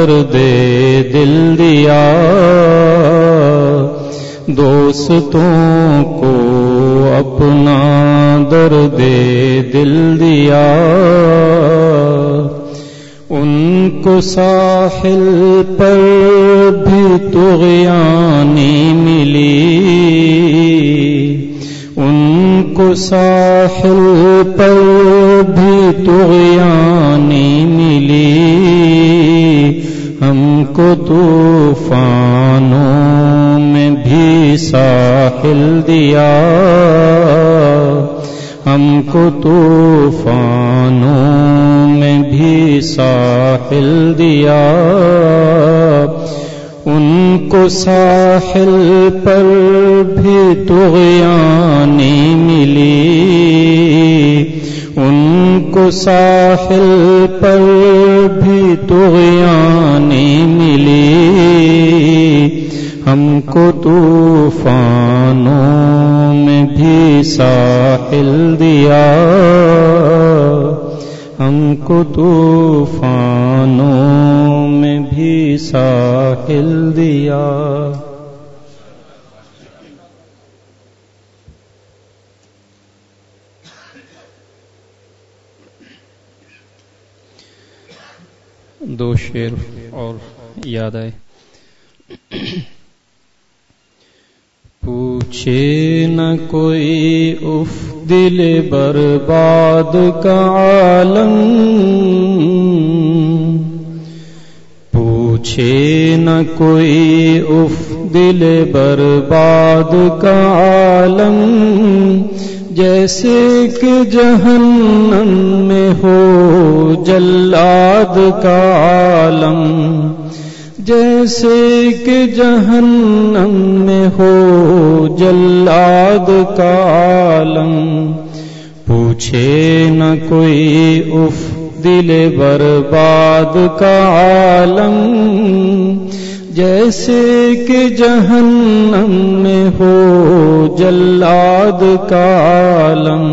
درد دل دیا، دوستوں کو اپنا درد دل دیا، ان کو ساحل پر بھی طغیانی ملی، ان کو ساحل پر بھی طغیانی ملی، ہم کو طوفانوں میں بھی ساحل دیا، ہم کو طوفانوں میں بھی ساحل دیا، ان کو ساحل پر بھی طغیانی ملی، ان کو ساحل پر بھی طغیانی ملی، ہم کو طوفانوں میں بھی ساحل دیا، ہم کو طوفانوں میں بھی ساحل دیا۔ دو شعر اور یاد آئے۔ پوچھے نہ کوئی اف دل برباد کا عالم، پوچھے نہ کوئی اف دل برباد کا عالم، جیسے کہ جہنم میں ہو جلاد کا عالم، جیسے کہ جہنم میں ہو جلاد کا عالم، پوچھے نہ کوئی اف دل برباد کا عالم، جیسے کہ جہنم میں ہو جلاد کا عالم،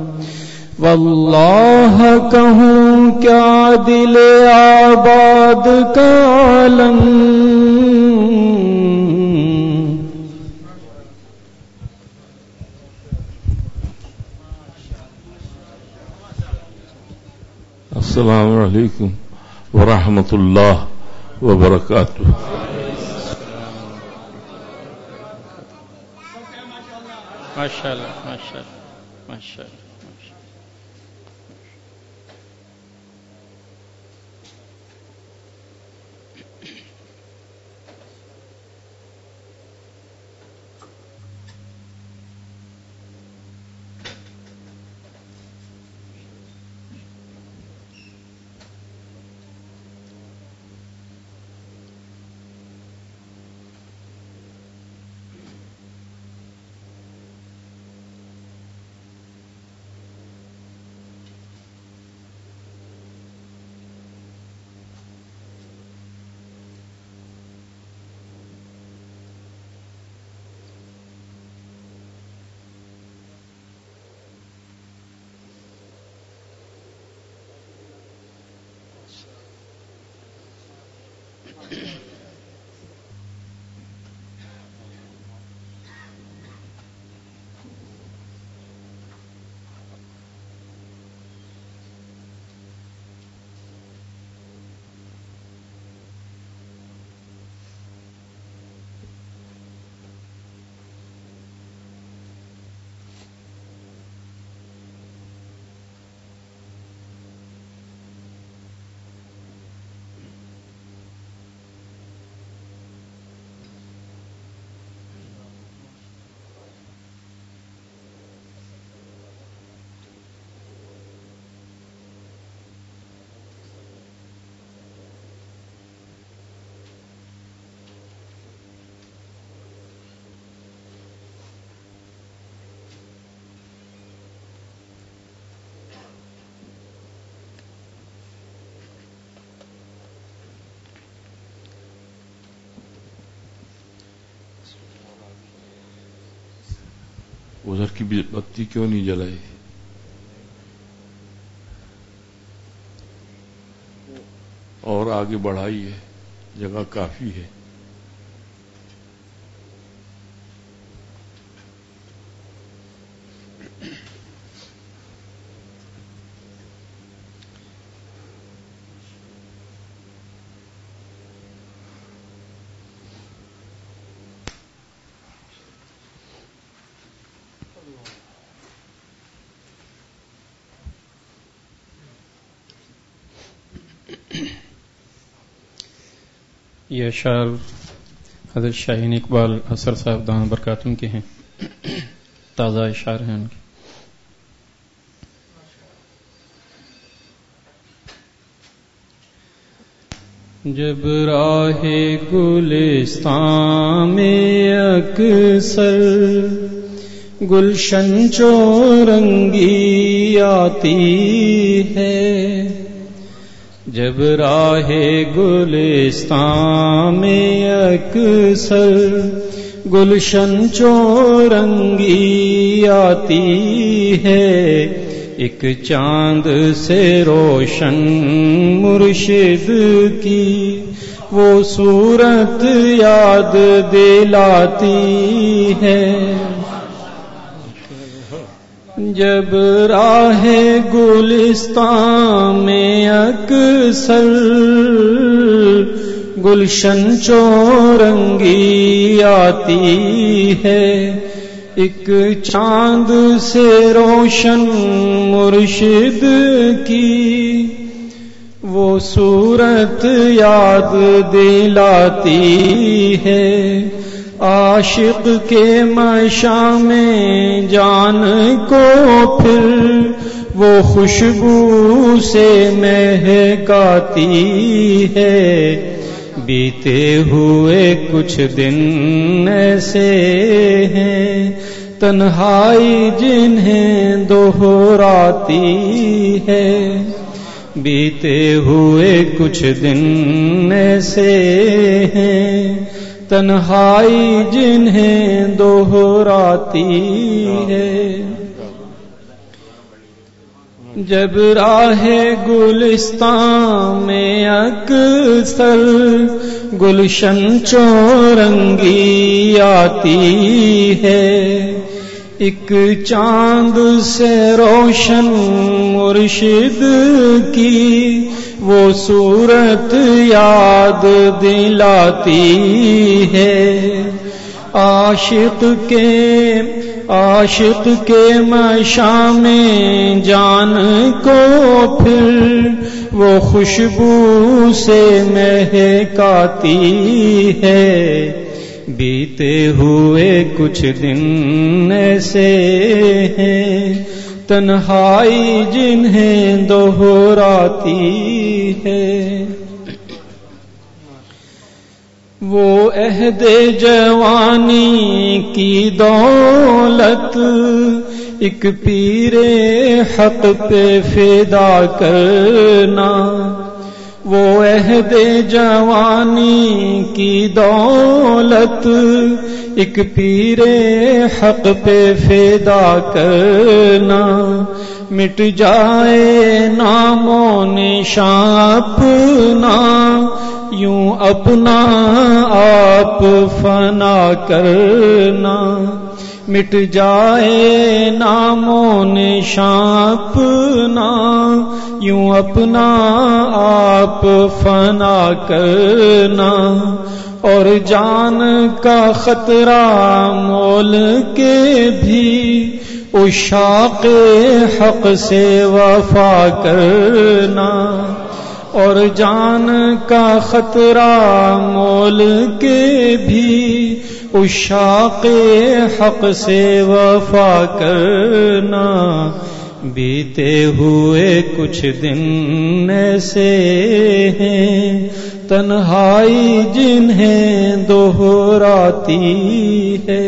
واللہ کہوں کیا دل آباد کا عالم، السلام علیکم ورحمۃ اللہ وبرکاتہ۔ ماشاء اللہ ماشاء اللہ ماشاء اللہ۔ ادھر کی بتی کیوں نہیں جلائی؟ اور آگے بڑھائی ہے۔ جگہ کافی ہے. یہ اشعار حضرت شاہین اقبال اثر صاحب دامت برکاتہم کے ہیں، تازہ اشعار ہیں ان کے. جب راہ گلستان میں اکثر گلشن چورنگی آتی ہے، جب راہ گلستان میں اکثر گلشن چورنگی آتی ہے، ایک چاند سے روشن مرشد کی وہ صورت یاد دلاتی ہے. جب راہ گلستان میں اکثر گلشن چورنگی آتی ہے، ایک چاند سے روشن مرشد کی وہ صورت یاد دلاتی ہے. عاشق کے مشام میں جان کو پھر وہ خوشبو سے مہکاتی ہے. بیتے ہوئے کچھ دن ایسے ہیں تنہائی جنہیں دہراتی ہے. بیتے ہوئے کچھ دن ایسے ہیں تنہائی جنہیں دہراتی ہے. جب راہ گلستان میں اکثر گلشن چورنگی آتی ہے، ایک چاند سے روشن مرشد کی وہ صورت یاد دلاتی ہے. عاشق کے مشام جان کو پھر وہ خوشبو سے مہکاتی ہے. بیتے ہوئے کچھ دن ایسے ہیں تنہائی جنہیں دہراتی ہے. وہ عہد جوانی کی دولت ایک پیر حق پہ فدا کرنا، وہ عہد جوانی کی دولت ایک پیر حق پہ فدا کرنا. مٹ جائے نام و نشان اپنا، یوں اپنا آپ فنا کرنا. مٹ جائے نام و نشان اپنا، یوں اپنا آپ فنا کرنا. اور جان کا خطرہ مول کے بھی عشاق حق سے وفا کرنا. اور جان کا خطرہ مول کے بھی عشاق حق سے وفا کرنا. بیتے ہوئے کچھ دن ایسے ہیں تنہائی جنہیں دہراتی ہے.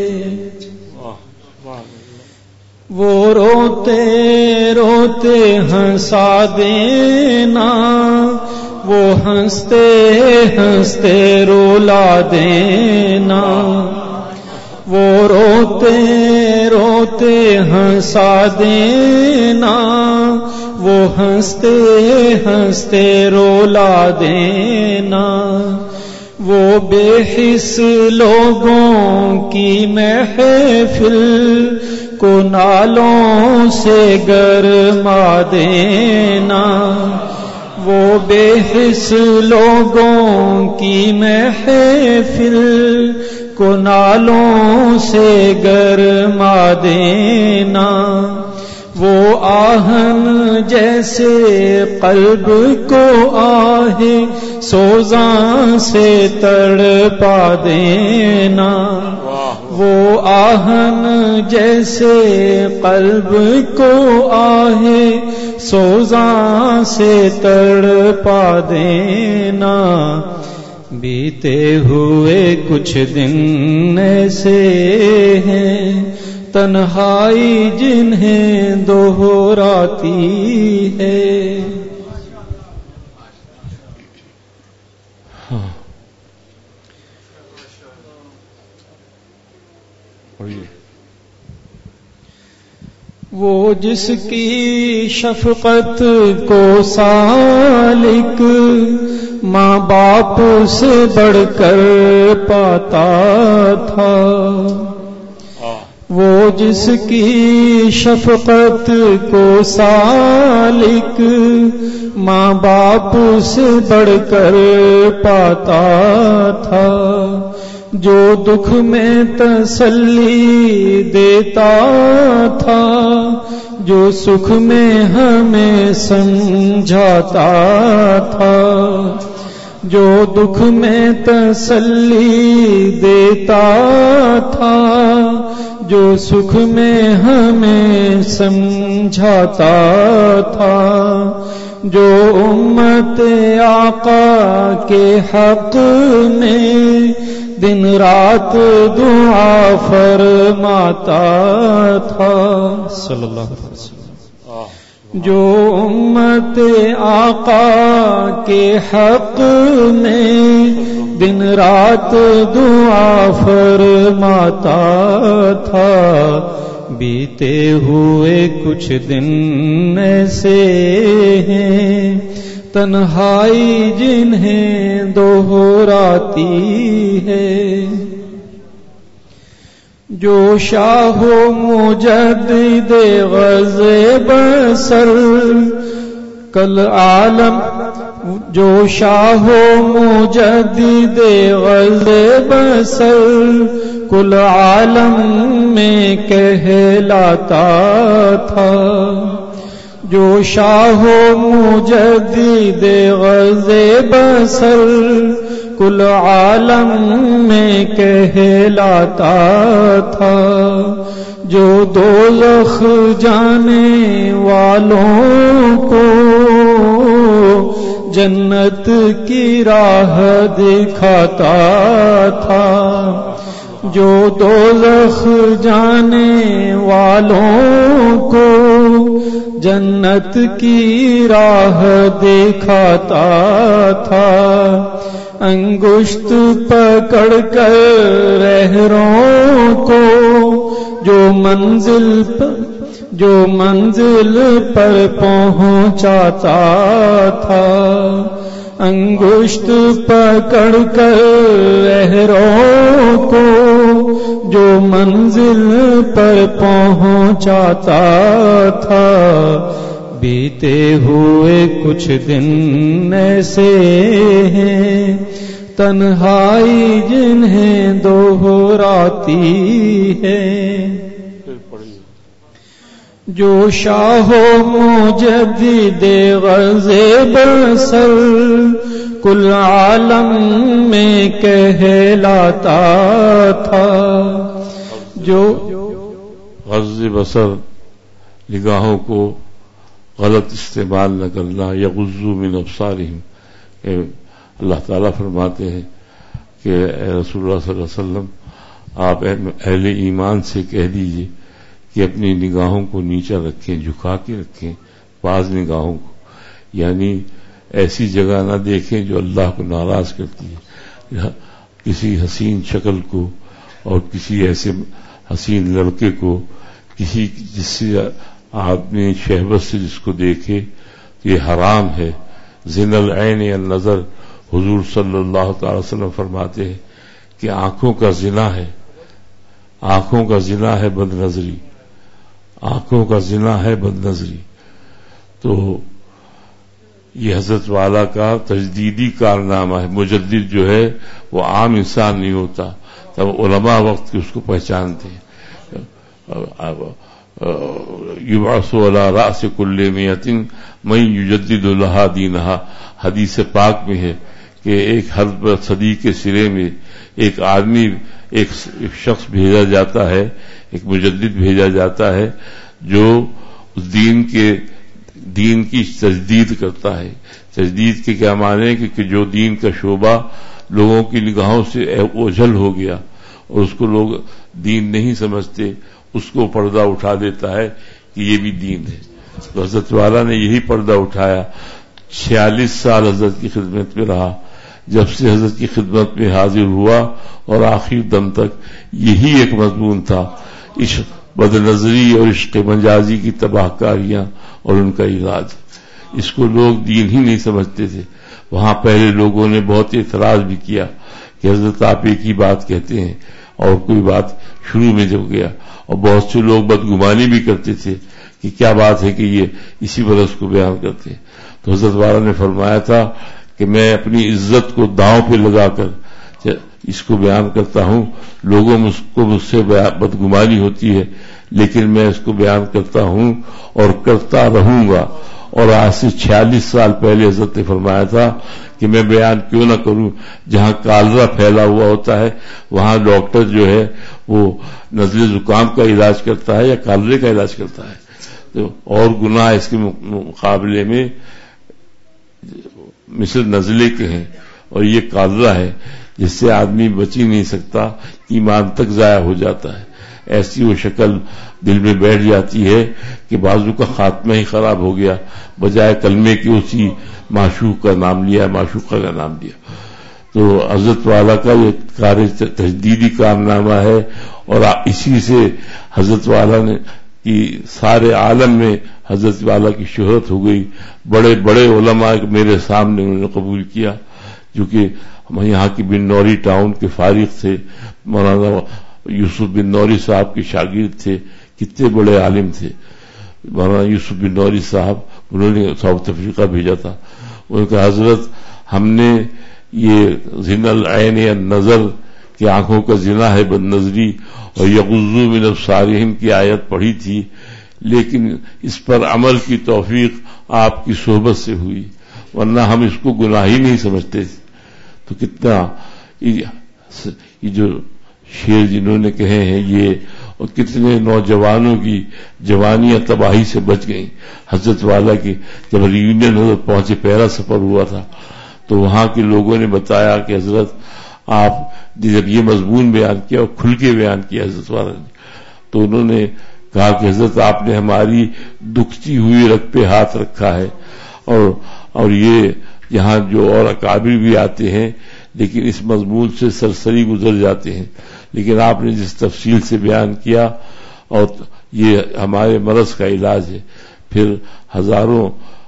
وہ روتے روتے ہنسا دینا، وہ ہنستے ہنستے رولا دینا. وہ روتے روتے ہنسا دینا، وہ ہنستے ہنستے رولا دینا. وہ بے حس لوگوں کی محفل کو نالوں سے گرما دینا، وہ بے حس لوگوں کی محفل کو نالوں سے گرما دینا، وہ آہن جیسے قلب کو آہ سوزاں سے تڑپا دینا، وہ آہن جیسے قلب کو آہ سوزاں سے تڑپا دینا، بیتے ہوئے کچھ دن ایسے ہیں تنہائی جنہیں دوہراتی ہے۔ وہ جس کی شفقت کو سالک ماں باپ سے بڑھ کر پاتا تھا، وہ جس کی شفقت کو سالک ماں باپ سے بڑھ کر پاتا تھا، جو دکھ میں تسلی دیتا تھا، جو سکھ میں ہمیں سمجھاتا تھا، جو دکھ میں تسلی دیتا تھا، جو سکھ میں ہمیں سمجھاتا تھا، جو امت آقا کے حق میں دن رات دعا فرماتا تھا، صلی اللہ علیہ وسلم، جو امت آقا کے حق میں دن رات دعا فرماتا تھا، بیتے ہوئے کچھ دن ایسے ہیں تنہائی جنہیں دوہراتی ہے، جو شاہ مجدد غزِ بصر کل عالم، جو شاہ مجدد غزِ بصر کل عالم میں کہلاتا تھا، جو شاہ مجدد غزِ بصر کل عالم میں کہلاتا تھا، جو دوزخ جانے والوں کو جنت کی راہ دکھاتا تھا، جو دوزخ جانے والوں کو جنت کی راہ دکھاتا تھا، انگشت پکڑ کر رہروں کو جو منزل پر پہنچاتا تھا، انگشت پکڑ کر رہروں کو جو منزل پر پہنچاتا تھا، بیتے ہوئے کچھ دن ایسے ہیں تنہائی جنہیں دوہراتی ہے، جو شاہ مجدد غزِ بصر کل عالم میں کہلاتا تھا، جو غزِ بصر نگاہوں کو غلط استعمال نہ کرنا، یغضوا من ابصارہم، اللہ تعالیٰ فرماتے ہیں کہ اے رسول اللہ صلی اللہ علیہ وسلم آپ اہل ایمان سے کہہ دیجئے کہ اپنی نگاہوں کو نیچا رکھیں، جھکا کے رکھیں، بعض نگاہوں کو، یعنی ایسی جگہ نہ دیکھیں جو اللہ کو ناراض کرتی ہے، کسی حسین شکل کو اور کسی ایسے حسین لڑکے کو، کسی جس سے آپ نے شہوت سے جس کو دیکھے، یہ حرام ہے، زنا العین النظر حضور صلی اللہ تعالی وسلم فرماتے ہیں کہ آنکھوں کا زنا ہے، آنکھوں کا زنا ہے بد نظری، آنکھوں کا زنا ہے بد نظری. تو یہ حضرت والا کا تجدیدی کارنامہ ہے. مجدد جو ہے وہ عام انسان نہیں ہوتا، تب علماء وقت کے اس کو پہچانتے ہیں. یبعث علی رأس کل مئۃ من یجدد لها دینہا، حدیث پاک میں ہے کہ ایک ہر صدی کے سرے میں ایک آدمی، ایک شخص بھیجا جاتا ہے، ایک مجدد بھیجا جاتا ہے جو اس دین کی تجدید کرتا ہے. تجدید کے کیا معنی ہے کہ جو دین کا شعبہ لوگوں کی نگاہوں سے اوجھل ہو گیا اور اس کو لوگ دین نہیں سمجھتے، اس کو پردہ اٹھا دیتا ہے کہ یہ بھی دین ہے. تو حضرت والا نے یہی پردہ اٹھایا. 46 سال حضرت کی خدمت میں رہا. جب سے حضرت کی خدمت میں حاضر ہوا اور آخر دم تک یہی ایک مضمون تھا، بد نظری اور عشق مجازی کی تباہ کاریاں اور ان کا علاج. اس کو لوگ دین ہی نہیں سمجھتے تھے. وہاں پہلے لوگوں نے بہت اعتراض بھی کیا کہ حضرت آپ ایک ہی بات کہتے ہیں، اور کوئی بات شروع میں جب گیا، اور بہت سے لوگ بدگمانی بھی کرتے تھے کہ کیا بات ہے کہ یہ اسی برس کو بیان کرتے ہیں. تو حضرت والا نے فرمایا تھا کہ میں اپنی عزت کو داؤں پہ لگا کر اس کو بیان کرتا ہوں. لوگوں کو مجھ سے بدگمانی ہوتی ہے، لیکن میں اس کو بیان کرتا ہوں اور کرتا رہوں گا. اور آج سے 46 سال پہلے حضرت نے فرمایا تھا کہ میں بیان کیوں نہ کروں. جہاں کالرا پھیلا ہوا ہوتا ہے وہاں ڈاکٹر جو ہے وہ نزلے زکام کا علاج کرتا ہے یا کالرے کا علاج کرتا ہے. تو اور گناہ اس کے مقابلے میں مثل نزلے کے ہیں، اور یہ کالرا ہے جس سے آدمی بچ ہی نہیں سکتا، ایمان تک ضائع ہو جاتا ہے. ایسی وہ شکل دل میں بیٹھ جاتی ہے کہ بازو کا خاتمہ ہی خراب ہو گیا، بجائے کلمے کی اسی معشوق کا نام لیا، معشوقہ کا نام لیا. تو حضرت والا کا یہ تجدیدی کارنامہ ہے، اور اسی سے حضرت والا نے کی سارے عالم میں حضرت والا کی شہرت ہو گئی. بڑے بڑے علماء میرے سامنے انہوں نے قبول کیا، جو کہ ہم یہاں کی بن نوری ٹاؤن کے فارغ تھے. مولانا یوسف بن نوری صاحب کے شاگرد تھے، کتنے بڑے عالم تھے. مولانا یوسف بن نوری صاحب انہوں نے ساؤتھ افریقہ بھیجا تھا. ان کا حضرت ہم نے یہ زنا العین یا نظر کی آنکھوں کا زنا ہے بد نظری اور یغضوا من ابصارہم کی آیت پڑھی تھی، لیکن اس پر عمل کی توفیق آپ کی صحبت سے ہوئی، ورنہ ہم اس کو گناہ ہی نہیں سمجھتے. تو کتنا یہ جو شعر جنہوں نے کہے ہیں یہ، اور کتنے نوجوانوں کی جوانیاں تباہی سے بچ گئیں. حضرت والا کی جب ریونین حضرت پہنچے، پہلا سفر ہوا تھا، تو وہاں کے لوگوں نے بتایا کہ حضرت آپ جب یہ مضمون بیان کیا اور کھل کے بیان کیا حضرت والا نے، تو انہوں نے کہا کہ حضرت آپ نے ہماری دکھتی ہوئی رگ پہ ہاتھ رکھا ہے، اور یہ یہاں جو اور اکابر بھی آتے ہیں لیکن اس مضمون سے سرسری گزر جاتے ہیں، لیکن آپ نے جس تفصیل سے بیان کیا، اور یہ ہمارے مرض کا علاج ہے. پھر ہزاروں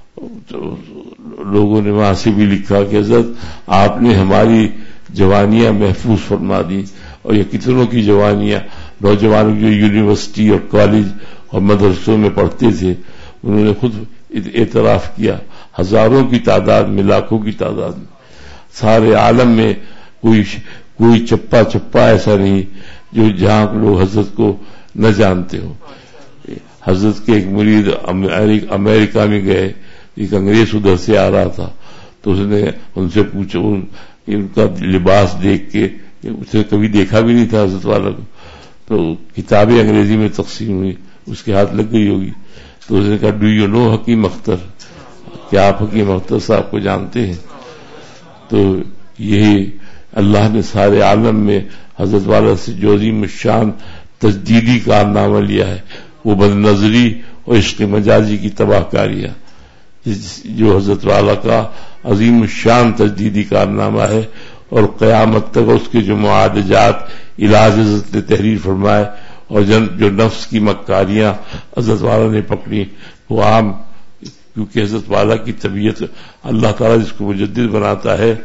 لوگوں نے وہاں سے بھی لکھا کہ حضرت آپ نے ہماری جوانیاں محفوظ فرما دی، اور یہ کتنوں کی جوانیاں، نوجوانوں جو یونیورسٹی اور کالج اور مدرسوں میں پڑھتے تھے، انہوں نے خود اعتراف کیا. ہزاروں کی تعداد میں، لاکھوں کی تعداد میں، سارے عالم میں کوئی چپا ایسا نہیں جو جہاں لوگ حضرت کو نہ جانتے ہو. حضرت کے ایک مرید امریکہ میں گئے، ایک انگریز ادھر سے آ رہا تھا، تو اس نے ان سے پوچھا، ان کا لباس دیکھ کے، اسے کبھی دیکھا بھی نہیں تھا حضرت والا کو، تو کتابیں انگریزی میں تقسیم ہوئی، اس کے ہاتھ لگ گئی ہوگی. تو اس نے کہا ڈو یو نو حکیم اختر، کیا آپ حکیم اختر صاحب کو جانتے ہیں؟ تو یہی اللہ نے سارے عالم میں حضرت والا سے جو عظیم الشان تجدیدی کارنامہ لیا ہے، وہ بد نظری اور عشق مجازی کی تباہ کاریاں، جو حضرت والا کا عظیم الشان تجدیدی کارنامہ ہے. اور قیامت تک اس کے جو معالجات علاج حضرت نے تحریر فرمائے، اور جو نفس کی مکاریاں حضرت والا نے پکڑی، وہ عام، کیونکہ حضرت والا کی طبیعت اللہ تعالیٰ جس کو مجدد بناتا ہے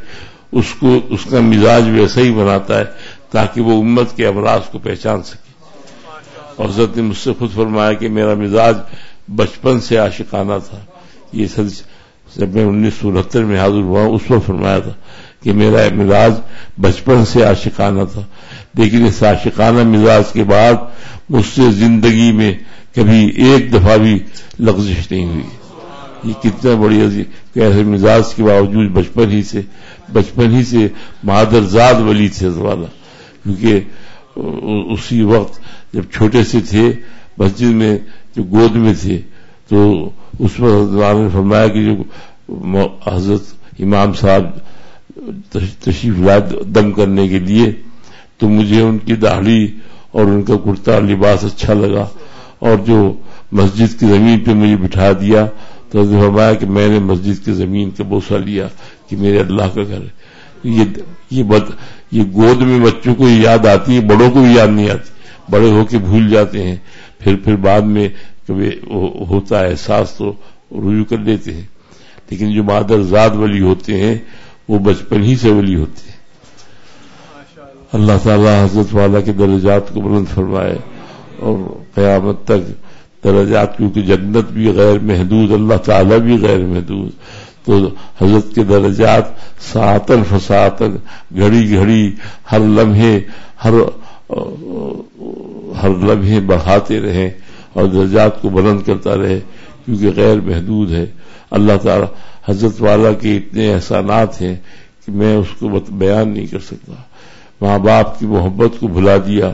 اس کا مزاج ویسا ہی بناتا ہے تاکہ وہ امت کے امراض کو پہچان سکے. اور حضرت نے مجھ سے خود فرمایا کہ میرا مزاج بچپن سے عاشقانہ تھا. یہ جب میں 1969 میں حاضر ہوا اس وقت فرمایا تھا کہ میرا مزاج بچپن سے عاشقانہ تھا، لیکن اس عاشقانہ مزاج کے بعد مجھ سے زندگی میں کبھی ایک دفعہ بھی لغزش نہیں ہوئی. یہ کتنا بڑی عظیم کہ ایسے مزاج کے باوجود بچپن ہی سے مادرزاد ولی تھے والا. کیونکہ اسی وقت جب چھوٹے سے تھے مسجد میں جو گود میں تھے تو اس وقت نے فرمایا کہ جو حضرت امام صاحب تشریف لائے دم کرنے کے لیے تو مجھے ان کی داڑھی اور ان کا کرتا لباس اچھا لگا، اور جو مسجد کی زمین پہ مجھے بٹھا دیا تو حضرت فرمایا کہ میں نے مسجد کی زمین کا بوسہ لیا کہ میرے اللہ کا گھر ہے. یہ گود میں بچوں کو یاد آتی ہے، بڑوں کو بھی یاد نہیں آتی. بڑے ہو کے بھول جاتے ہیں، پھر بعد میں کبھی ہوتا ہے احساس تو رجوع کر لیتے ہیں. لیکن جو مادرزاد ولی ہوتے ہیں وہ بچپن ہی سے ولی ہوتے ہیں. اللہ تعالی حضرت والا کے درجات کو بلند فرمائے اور قیامت تک درجات، کیونکہ جنت بھی غیر محدود، اللہ تعالی بھی غیر محدود، تو حضرت کے درجات ساعتن فساعتن گھڑی گھڑی ہر لمحے بڑھاتے رہیں اور درجات کو بلند کرتا رہے، کیونکہ غیر محدود ہے. اللہ تعالی حضرت والا کے اتنے احسانات ہیں کہ میں اس کو بیان نہیں کر سکتا. ماں باپ کی محبت کو بھلا دیا،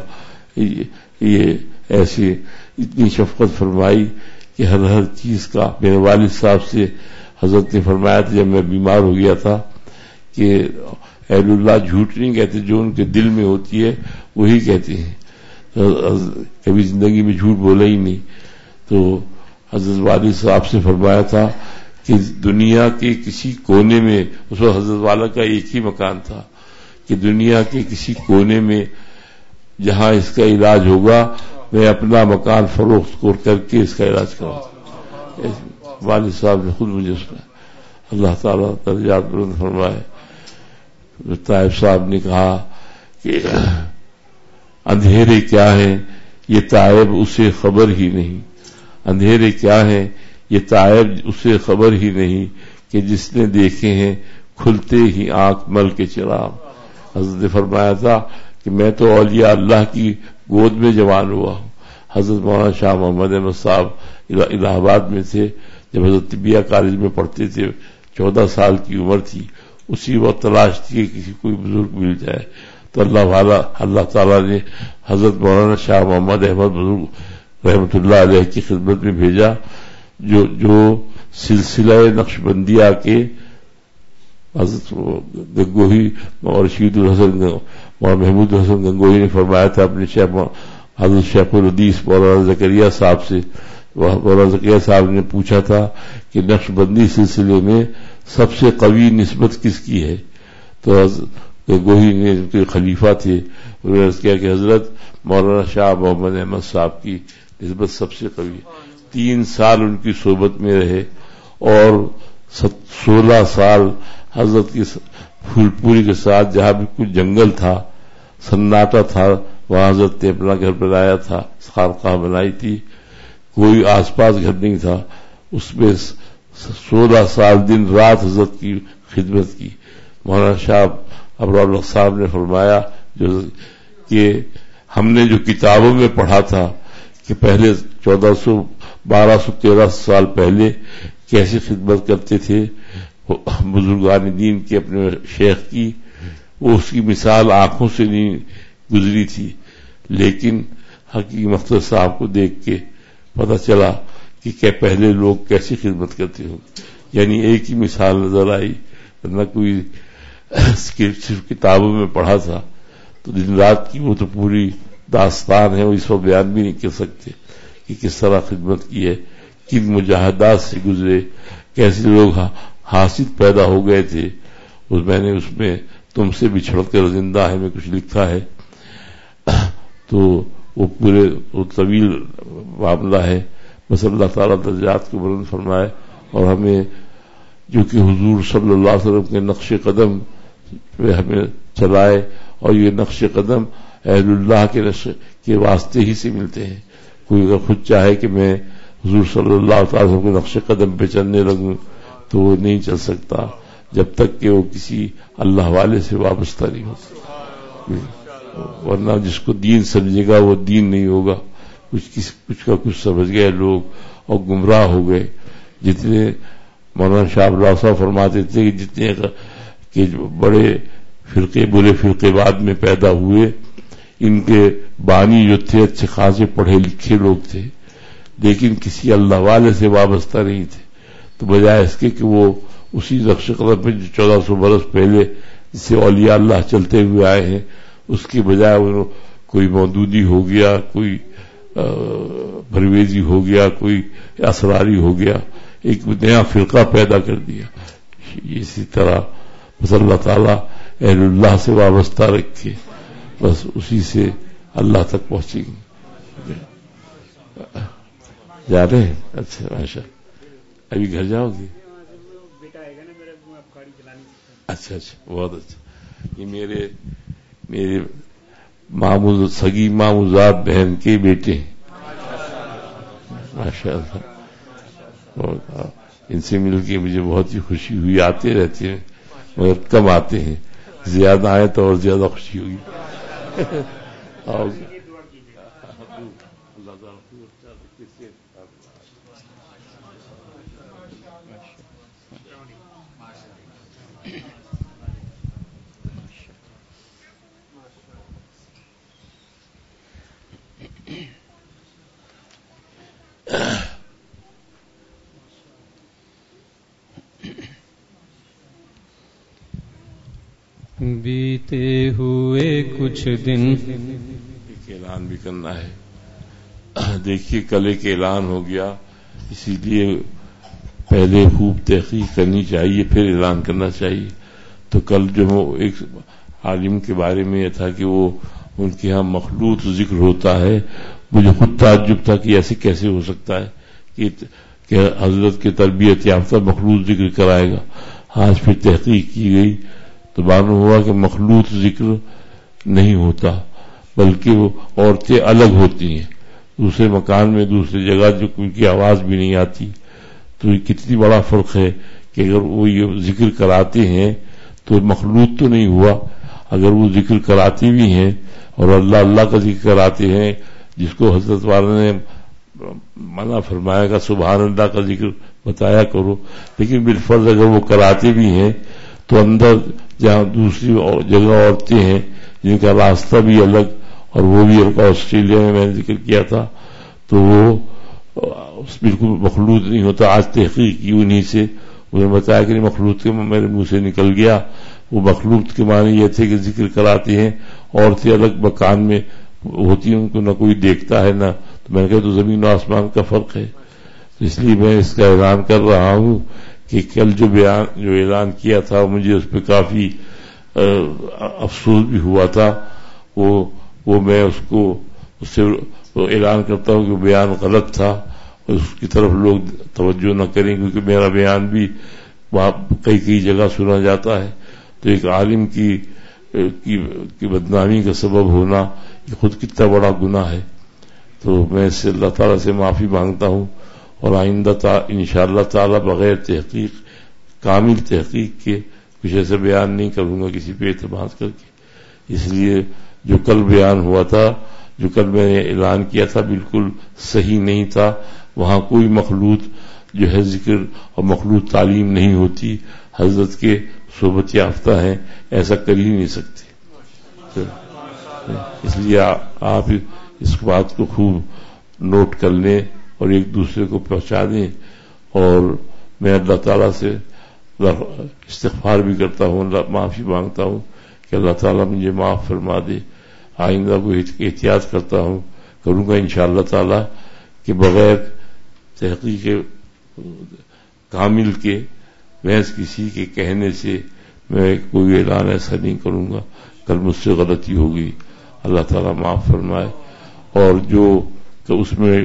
یہ ایسی اتنی شفقت فرمائی کہ ہر چیز کا. میرے والد صاحب سے حضرت نے فرمایا تھا جب میں بیمار ہو گیا تھا کہ اہل اللہ جھوٹ نہیں کہتے، جو ان کے دل میں ہوتی ہے وہی کہتے ہیں. کبھی زندگی میں جھوٹ بولا ہی نہیں. تو حضرت والد صاحب سے فرمایا تھا کہ دنیا کے کسی کونے میں، اس وقت حضرت والا کا ایک ہی مکان تھا، کہ دنیا کے کسی کونے میں جہاں اس کا علاج ہوگا میں اپنا مکان فروخت کر کے اس کا علاج کراؤں. والد صاحب نے خود مجھے سنا. اللہ تعالیٰ درجات بلند فرمائے. طائب صاحب نے کہا کہ اندھیرے کیا ہیں یہ طائب اسے خبر ہی نہیں، اندھیرے کیا ہیں یہ طائب اسے خبر ہی نہیں کہ جس نے دیکھے ہیں کھلتے ہی آنکھ مل کے چراغ. حضرت نے فرمایا تھا کہ میں تو اولیاء اللہ کی گود میں جوان ہوا ہوں. حضرت مولانا شاہ محمد احمد صاحب الہ آباد میں تھے جب حضرت طبیہ کالج میں پڑھتے تھے، 14 سال کی عمر تھی. اسی وقت تلاش تھی کہ کسی کوئی بزرگ مل جائے تو اللہ تعالیٰ نے حضرت مولانا شاہ محمد احمد بزرگ رحمۃ اللہ علیہ کی خدمت میں بھیجا، جو سلسلہ نقشبندیہ کے حضرت گنگوہی اور رشید الحسن مولانا محمود الحسن گنگوہی نے فرمایا تھا اپنے حضرت شیخ الحدیث مولانا زکریا صاحب سے. مولانا زکریا صاحب نے پوچھا تھا کہ نقش بندی سلسلے میں سب سے قوی نسبت کس کی ہے؟ تو گنگوہی نے جو کہ خلیفہ تھے انہوں نے کیا کہ حضرت مولانا شاہ محمد احمد صاحب کی نسبت سب سے قوی. 3 سال ان کی صحبت میں رہے اور 16 سال حضرت کی پھول پوری کے ساتھ جہاں بھی کچھ جنگل تھا، سناٹا تھا، وہاں حضرت نے اپنا گھر بنایا تھا، خانقاہ بنائی تھی. کوئی آس پاس گھر نہیں تھا، اس میں 16 سال دن رات حضرت کی خدمت کی. مولانا شاہ ابرار الحق صاحب نے فرمایا کہ ہم نے جو کتابوں میں پڑھا تھا کہ پہلے 1213 سال پہلے کیسی خدمت کرتے تھے بزرگان دین کے اپنے شیخ کی، وہ اس کی مثال آنکھوں سے نہیں گزری تھی. لیکن حقیقی مفتی صاحب کو دیکھ کے پتہ چلا کہ کیا پہلے لوگ کیسی خدمت کرتے ہوں. یعنی ایک ہی مثال نظر آئی، نہ کوئی صرف کتابوں میں پڑھا تھا. تو دن رات کی وہ تو پوری داستان ہے، وہ اس کو بیان بھی نہیں کر سکتے کہ کس طرح خدمت کی ہے، کن مجاہدات سے گزرے، کیسے لوگ حاسد پیدا ہو گئے تھے. میں نے اس میں تم سے بچھڑ کر زندہ ہے میں کچھ لکھا ہے. تو وہ پورے وہ طویل معاملہ ہے. بس اللہ تعالیٰ درجات کو بلند فرمائے اور ہمیں جو کہ حضور صلی اللہ علیہ وسلم کے نقش قدم وہ ہمیں چلائے، اور یہ نقش قدم اہل اللہ کے واسطے ہی سے ملتے ہیں. کوئی اگر خود چاہے کہ میں حضور صلی اللہ تعالی وسلم کے نقش قدم پہ چلنے لگوں تو وہ نہیں چل سکتا جب تک کہ وہ کسی اللہ والے سے وابستہ نہیں ہوتا. ورنہ جس کو دین سمجھے گا وہ دین نہیں ہوگا. کچھ کا کچھ سمجھ گئے لوگ اور گمراہ ہو گئے. جتنے مولانا شاہ اللہ صاحب فرماتے تھے کہ جتنے کہ بڑے فرقے برے فرقے بعد میں پیدا ہوئے، ان کے بانی جو تھے اچھے خاصے پڑھے لکھے لوگ تھے، لیکن کسی اللہ والے سے وابستہ نہیں تھے. تو بجائے اس کے کہ وہ اسی نقش قدم پہ جو 1400 برس پہلے جسے اولیاء اللہ چلتے ہوئے آئے ہیں، اس کی بجائے وہ کوئی مودودی ہو گیا، کوئی پرویزی ہو گیا، کوئی اسراری ہو گیا، ایک نیا فرقہ پیدا کر دیا. اسی طرح بس اللہ تعالیٰ اہل اللہ سے وابستہ رکھے، بس اسی سے اللہ تک پہنچے گی. جا رہے ہیں؟ اچھا ماشاء. ابھی گھر جاؤ گے؟ اچھا بہت اچھا. یہ میرے مامو سگی ماموزاد بہن کے بیٹے ہیں ماشاء اللہ. ان سے مل کے مجھے بہت ہی خوشی ہوئی. آتے رہتے ہیں مگر کم آتے ہیں، زیادہ آئے تو اور زیادہ خوشی ہوگی. بیتے ہوئے کچھ دن. ایک اعلان بھی کرنا ہے. دیکھیے کل ایک اعلان ہو گیا، اسی لیے پہلے خوب تحقیق کرنی چاہیے پھر اعلان کرنا چاہیے. تو کل جو ایک عالم کے بارے میں یہ تھا کہ وہ ان کے ہاں مخلوط ذکر ہوتا ہے. مجھے خود تعجب تھا کہ ایسے کیسے ہو سکتا ہے کہ حضرت کے تربیت یافتہ مخلوط ذکر کرائے گا. آج پھر تحقیق کی گئی تو معلوم ہوا کہ مخلوط ذکر نہیں ہوتا، بلکہ وہ عورتیں الگ ہوتی ہیں دوسرے مکان میں دوسری جگہ جو ان کی آواز بھی نہیں آتی. تو یہ کتنی بڑا فرق ہے کہ اگر وہ یہ ذکر کراتے ہیں تو مخلوط تو نہیں ہوا. اگر وہ ذکر کراتے بھی ہیں اور اللہ اللہ کا ذکر کراتے ہیں جس کو حضرت والا نے منع فرمایا گا سبحان اللہ کا ذکر بتایا کرو، لیکن بالفرض اگر وہ کراتے بھی ہیں تو اندر جہاں دوسری جگہ عورتیں ہیں جن کا راستہ بھی الگ اور وہ بھی آسٹریلیا میں نے ذکر کیا تھا، تو وہ بالکل مخلوط نہیں ہوتا. آج تحقیق کی انہی سے انہوں نے بتایا کہ مخلوط کے میرے منہ سے نکل گیا. وہ مخلوط کے معنی یہ تھے کہ ذکر کراتے ہیں عورتیں الگ مکان میں ہوتی ہیں، ان کو نہ کوئی دیکھتا ہے نہ. تو میں نے کہا تو زمین و آسمان کا فرق ہے. اس لیے میں اس کا اعلان کر رہا ہوں کہ کل جو اعلان کیا تھا مجھے اس پہ کافی افسوس بھی ہوا تھا. وہ میں اس سے اعلان کرتا ہوں کہ بیان غلط تھا اور اس کی طرف لوگ توجہ نہ کریں، کیونکہ میرا بیان بھی کئی جگہ سنا جاتا ہے. تو ایک عالم کی بدنامی کا سبب ہونا یہ خود کتنا بڑا گناہ ہے. تو میں اس سے اللہ تعالیٰ سے معافی مانگتا ہوں اور آئندہ انشاءاللہ تعالیٰ بغیر تحقیق کامل تحقیق کے کچھ ایسا بیان نہیں کروں گا کسی پہ اعتماد کر کے. اس لیے جو کل بیان ہوا تھا، جو کل میں نے اعلان کیا تھا بالکل صحیح نہیں تھا. وہاں کوئی مخلوط جو ہے ذکر اور مخلوط تعلیم نہیں ہوتی. حضرت کے صحبت یافتہ ہیں، ایسا کر ہی نہیں سکتے. اس لیے آپ اس بات کو خوب نوٹ کر لیں اور ایک دوسرے کو پہنچا دیں. اور میں اللہ تعالیٰ سے استغفار بھی کرتا ہوں، معافی مانگتا ہوں کہ اللہ تعالیٰ مجھے معاف فرما دے. آئندہ کو احتیاط کروں گا انشاءاللہ تعالیٰ کہ بغیر تحقیق کامل کے محض کسی کے کہنے سے میں کوئی اعلان ایسا نہیں کروں گا. کل مجھ سے غلطی ہوگی، اللہ تعالیٰ معاف فرمائے. اور جو تو اس میں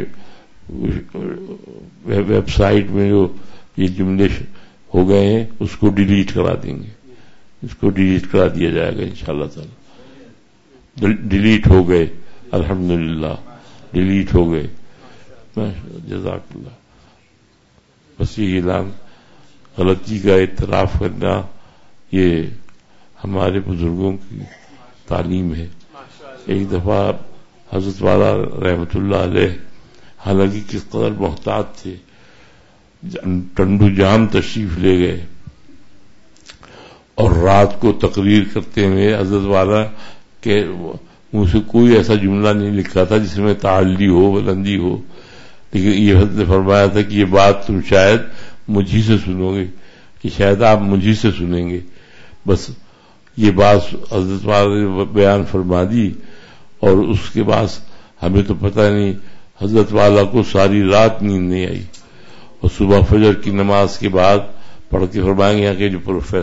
ویب سائٹ میں جو یہ جملے ہو گئے ہیں اس کو ڈیلیٹ کرا دیں گے. اس کو ڈیلیٹ کرا دیا جائے گا انشاءاللہ تعالی. ڈیلیٹ ہو گئے الحمدللہ، ڈیلیٹ ہو گئے. جزاک اللہ. بس یہ اعلان، غلطی کا اعتراف کرنا، یہ ہمارے بزرگوں کی تعلیم ہے. ایک دفعہ حضرت والا رحمت اللہ علیہ حالانکہ کس قدر محتاط تھے، ٹنڈو جام تشریف لے گئے اور رات کو تقریر کرتے ہوئے حضرت والا کے منہ سے کوئی ایسا جملہ نہیں لکھا تھا جس میں تعلی ہو، بلندی ہو، لیکن یہ حضرت نے فرمایا تھا کہ یہ بات تم شاید مجھی سے سنو گے، کہ شاید آپ مجھی سے سنیں گے. بس یہ بات حضرت والا نے بیان فرما دی، اور اس کے بعد ہمیں تو پتہ نہیں، حضرت والا کو ساری رات نیند نہیں آئی، اور صبح فجر کی نماز کے بعد پڑھ کے فرمائیں گے. یہاں کے جو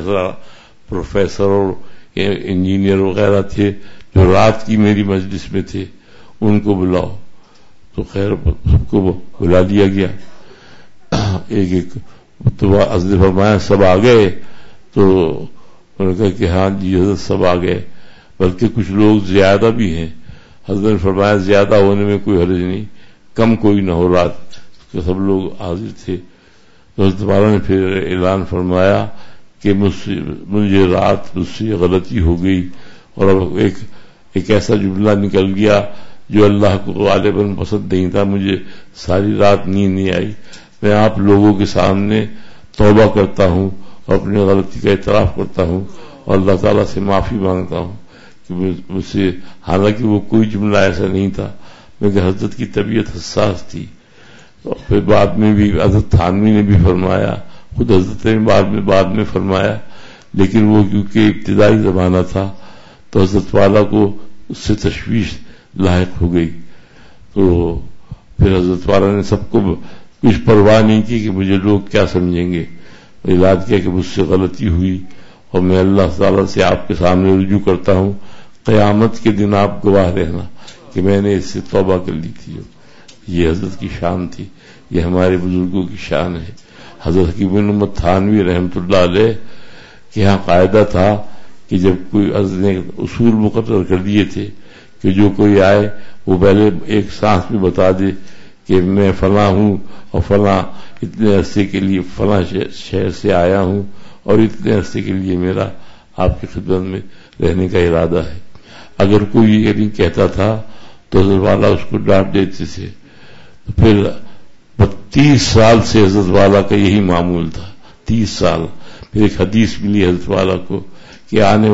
پروفیسر اور انجینئر وغیرہ تھے جو رات کی میری مجلس میں تھے، ان کو بلاؤ. تو خیر سب کو بلا دیا گیا. ایک ایک تو حضرت فرمایا سب آ گئے، تو انہوں نے کہا کہ ہاں جی حضرت سب آ گئے، بلکہ کچھ لوگ زیادہ بھی ہیں. حضرت نے فرمایا زیادہ ہونے میں کوئی حرج نہیں، کم کوئی نہ ہو، رات کہ سب لوگ حاضر تھے. تو حضرت والا نے پھر اعلان فرمایا کہ مجھے رات مجھ سے غلطی ہو گئی، اور اب ایک ایسا جملہ نکل گیا جو اللہ کو غالباً پسند نہیں تھا. مجھے ساری رات نیند نہیں آئی. میں آپ لوگوں کے سامنے توبہ کرتا ہوں اور اپنی غلطی کا اعتراف کرتا ہوں اور اللہ تعالیٰ سے معافی مانگتا ہوں کہ مجھ سے، حالانکہ وہ کوئی جملہ ایسا نہیں تھا، مگر حضرت کی طبیعت حساس تھی. اور پھر بعد میں بھی حضرت تھانوی نے بھی فرمایا، خود حضرت نے بعد میں فرمایا، لیکن وہ کیونکہ ابتدائی زمانہ تھا تو حضرت والا کو اس سے تشویش لاحق ہو گئی. تو پھر حضرت والا نے سب کو کچھ پرواہ نہیں کی کہ مجھے لوگ کیا سمجھیں گے. اعلان کیا کہ مجھ سے غلطی ہوئی اور میں اللہ تعالیٰ سے آپ کے سامنے رجوع کرتا ہوں، قیامت کے دن آپ گواہ رہنا کہ میں نے اس سے توبہ کر لی تھی. یہ حضرت کی شان تھی، یہ ہمارے بزرگوں کی شان ہے. حضرت حکیم بن محمد تھانوی رحمۃ اللہ علیہ کے یہاں قاعدہ تھا کہ جب کوئی حضرت نے اصول مقرر کر دیے تھے کہ جو کوئی آئے وہ پہلے ایک سانس میں بتا دے کہ میں فلاں ہوں اور فلاں اتنے عرصے کے لیے فلاں شہر سے آیا ہوں اور اتنے عرصے کے لیے میرا آپ کی خدمت میں رہنے کا ارادہ ہے. اگر کوئی یہ نہیں کہتا تھا تو حضرت والا اس کو ڈانٹ دیتے تھے. تو پھر 30 سال سے حضرت والا کا یہی معمول تھا، 30 سال. پھر ایک حدیث ملی حضرت والا کو کہ آنے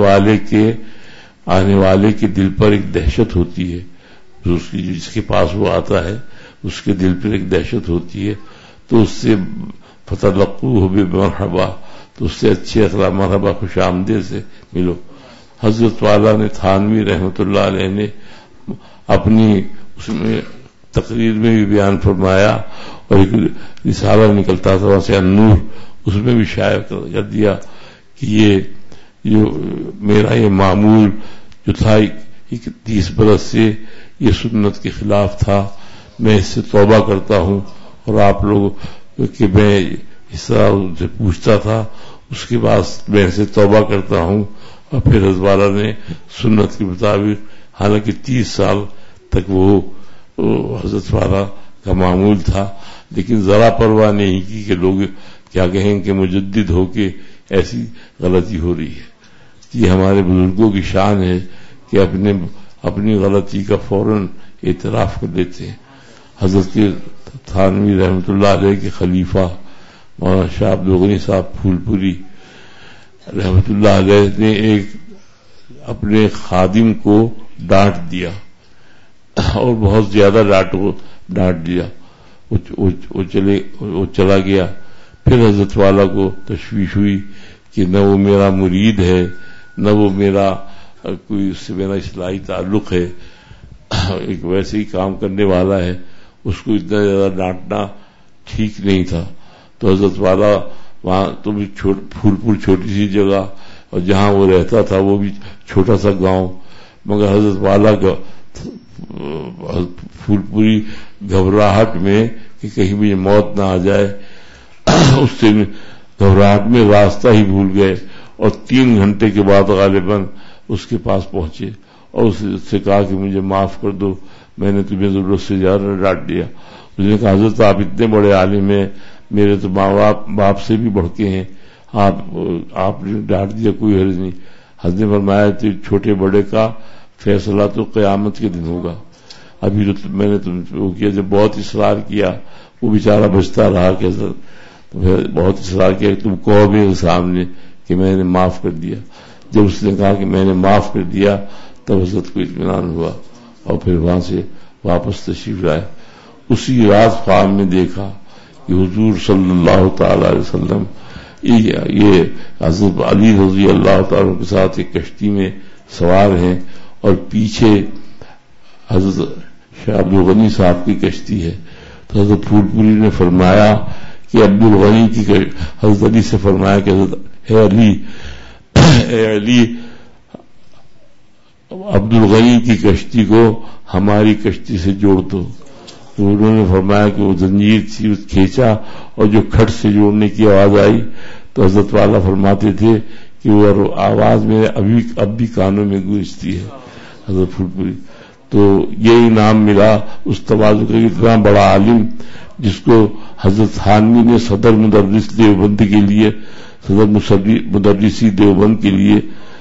والے کے دل پر ایک دہشت ہوتی ہے، جس کے پاس وہ آتا ہے اس کے دل پر ایک دہشت ہوتی ہے، تو اس سے فتلقوہ بمرحبا، تو اس سے اچھے اخلاق، مرحبا خوش آمدید سے ملو. حضرت والا نے تھانوی رحمت اللہ علیہ نے اپنی اس میں تقریر میں بھی بیان فرمایا، اور ایک رسالہ نکلتا تھا وہاں سے النور، اس میں بھی شائع کر دیا کہ یہ میرا یہ معمول جو تھا 30 برس سے یہ سنت کے خلاف تھا، میں اس سے توبہ کرتا ہوں. اور آپ لوگ کہ میں اس طرح ان سے پوچھتا تھا، اس کے بعد میں اسے توبہ کرتا ہوں. اور پھر حضرت والا نے سنت کے مطابق، حالانکہ 30 سال تک وہ حضرت والا کا معمول تھا، لیکن ذرا پرواہ نہیں کی کہ لوگ کیا کہیں کہ مجدد ہو کے ایسی غلطی ہو رہی ہے. یہ ہمارے بزرگوں کی شان ہے کہ اپنی غلطی کا فوراً اعتراف کر لیتے ہیں. حضرت کے تھانوی رحمت اللہ علیہ کے خلیفہ مولانا شاہ عبد الغنی صاحب پھول پوری رحمت اللہ علیہ نے ایک اپنے خادم کو ڈانٹ دیا، اور بہت زیادہ ڈانٹ دیا. وہ چلا گیا. پھر حضرت والا کو تشویش ہوئی کہ نہ وہ میرا مرید ہے، نہ وہ میرا کوئی اس سے میرا اصلاحی تعلق ہے، ایک ویسے ہی کام کرنے والا ہے، اس کو اتنا زیادہ ڈانٹنا ٹھیک نہیں تھا. تو حضرت والا وہاں تو بھی پھول پور چھوٹی سی جگہ، اور جہاں وہ رہتا تھا وہ بھی چھوٹا سا گاؤں، مگر حضرت والا کا پھول پوری گھبراہٹ میں کہ کہیں بھی موت نہ آ جائے، اس سے گھبراہٹ میں راستہ ہی بھول گئے اور 3 گھنٹے کے بعد غالباً اس کے پاس پہنچے اور اس سے کہا کہ مجھے معاف کر دو، میں نے تمہیں ضرورت سے زیادہ ڈانٹ دیا۔ اس نے کہا حضرت آپ اتنے بڑے عالم ہیں، میرے تو ماں باپ سے بھی بڑھ کے ہیں، آپ نے ڈانٹ دیا، کوئی حرج نہیں۔ حضرت نے فرمایا کہ چھوٹے بڑے کا فیصلہ تو قیامت کے دن ہوگا، ابھی تو میں نے تم کو کیا۔ جب بہت اصرار کیا، وہ بیچارہ بچتا رہا کہ حضرت بہت اصرار کیا کہ تم کہو میرے سامنے کہ میں نے معاف کر دیا۔ جب اس نے کہا کہ میں نے معاف کر دیا تب حضرت کو اطمینان ہوا اور پھر وہاں سے واپس تشریف لائے۔ اسی رات خواب میں دیکھا کہ حضور صلی اللہ تعالی علیہ وسلم یہ حضرت علی رضی اللہ تعالیٰ کے ساتھ ایک کشتی میں سوار ہیں اور پیچھے حضرت شاہ عبدالغنی صاحب کی کشتی ہے۔ تو حضرت پھول پوری نے فرمایا کہ عبدالغنی کی حضرت علی سے فرمایا کہ حضرت اے علی عبدالغنی کی کشتی کو ہماری کشتی سے جوڑ دو۔ تو انہوں نے فرمایا کہ وہ زنجیر تھی، اس کھینچا اور جو کھٹ سے جوڑنے کی آواز آئی تو حضرت والا فرماتے تھے کہ وہ آواز میرے اب بھی کانوں میں گونجتی ہے۔ حضرت پھول پوری تو یہ انعام ملا اس تواضع کا، اتنا بڑا عالم جس کو حضرت تھانوی نے صدر مدرس دیوبند کے لیے، صدر مدرسی دیوبند کے لیے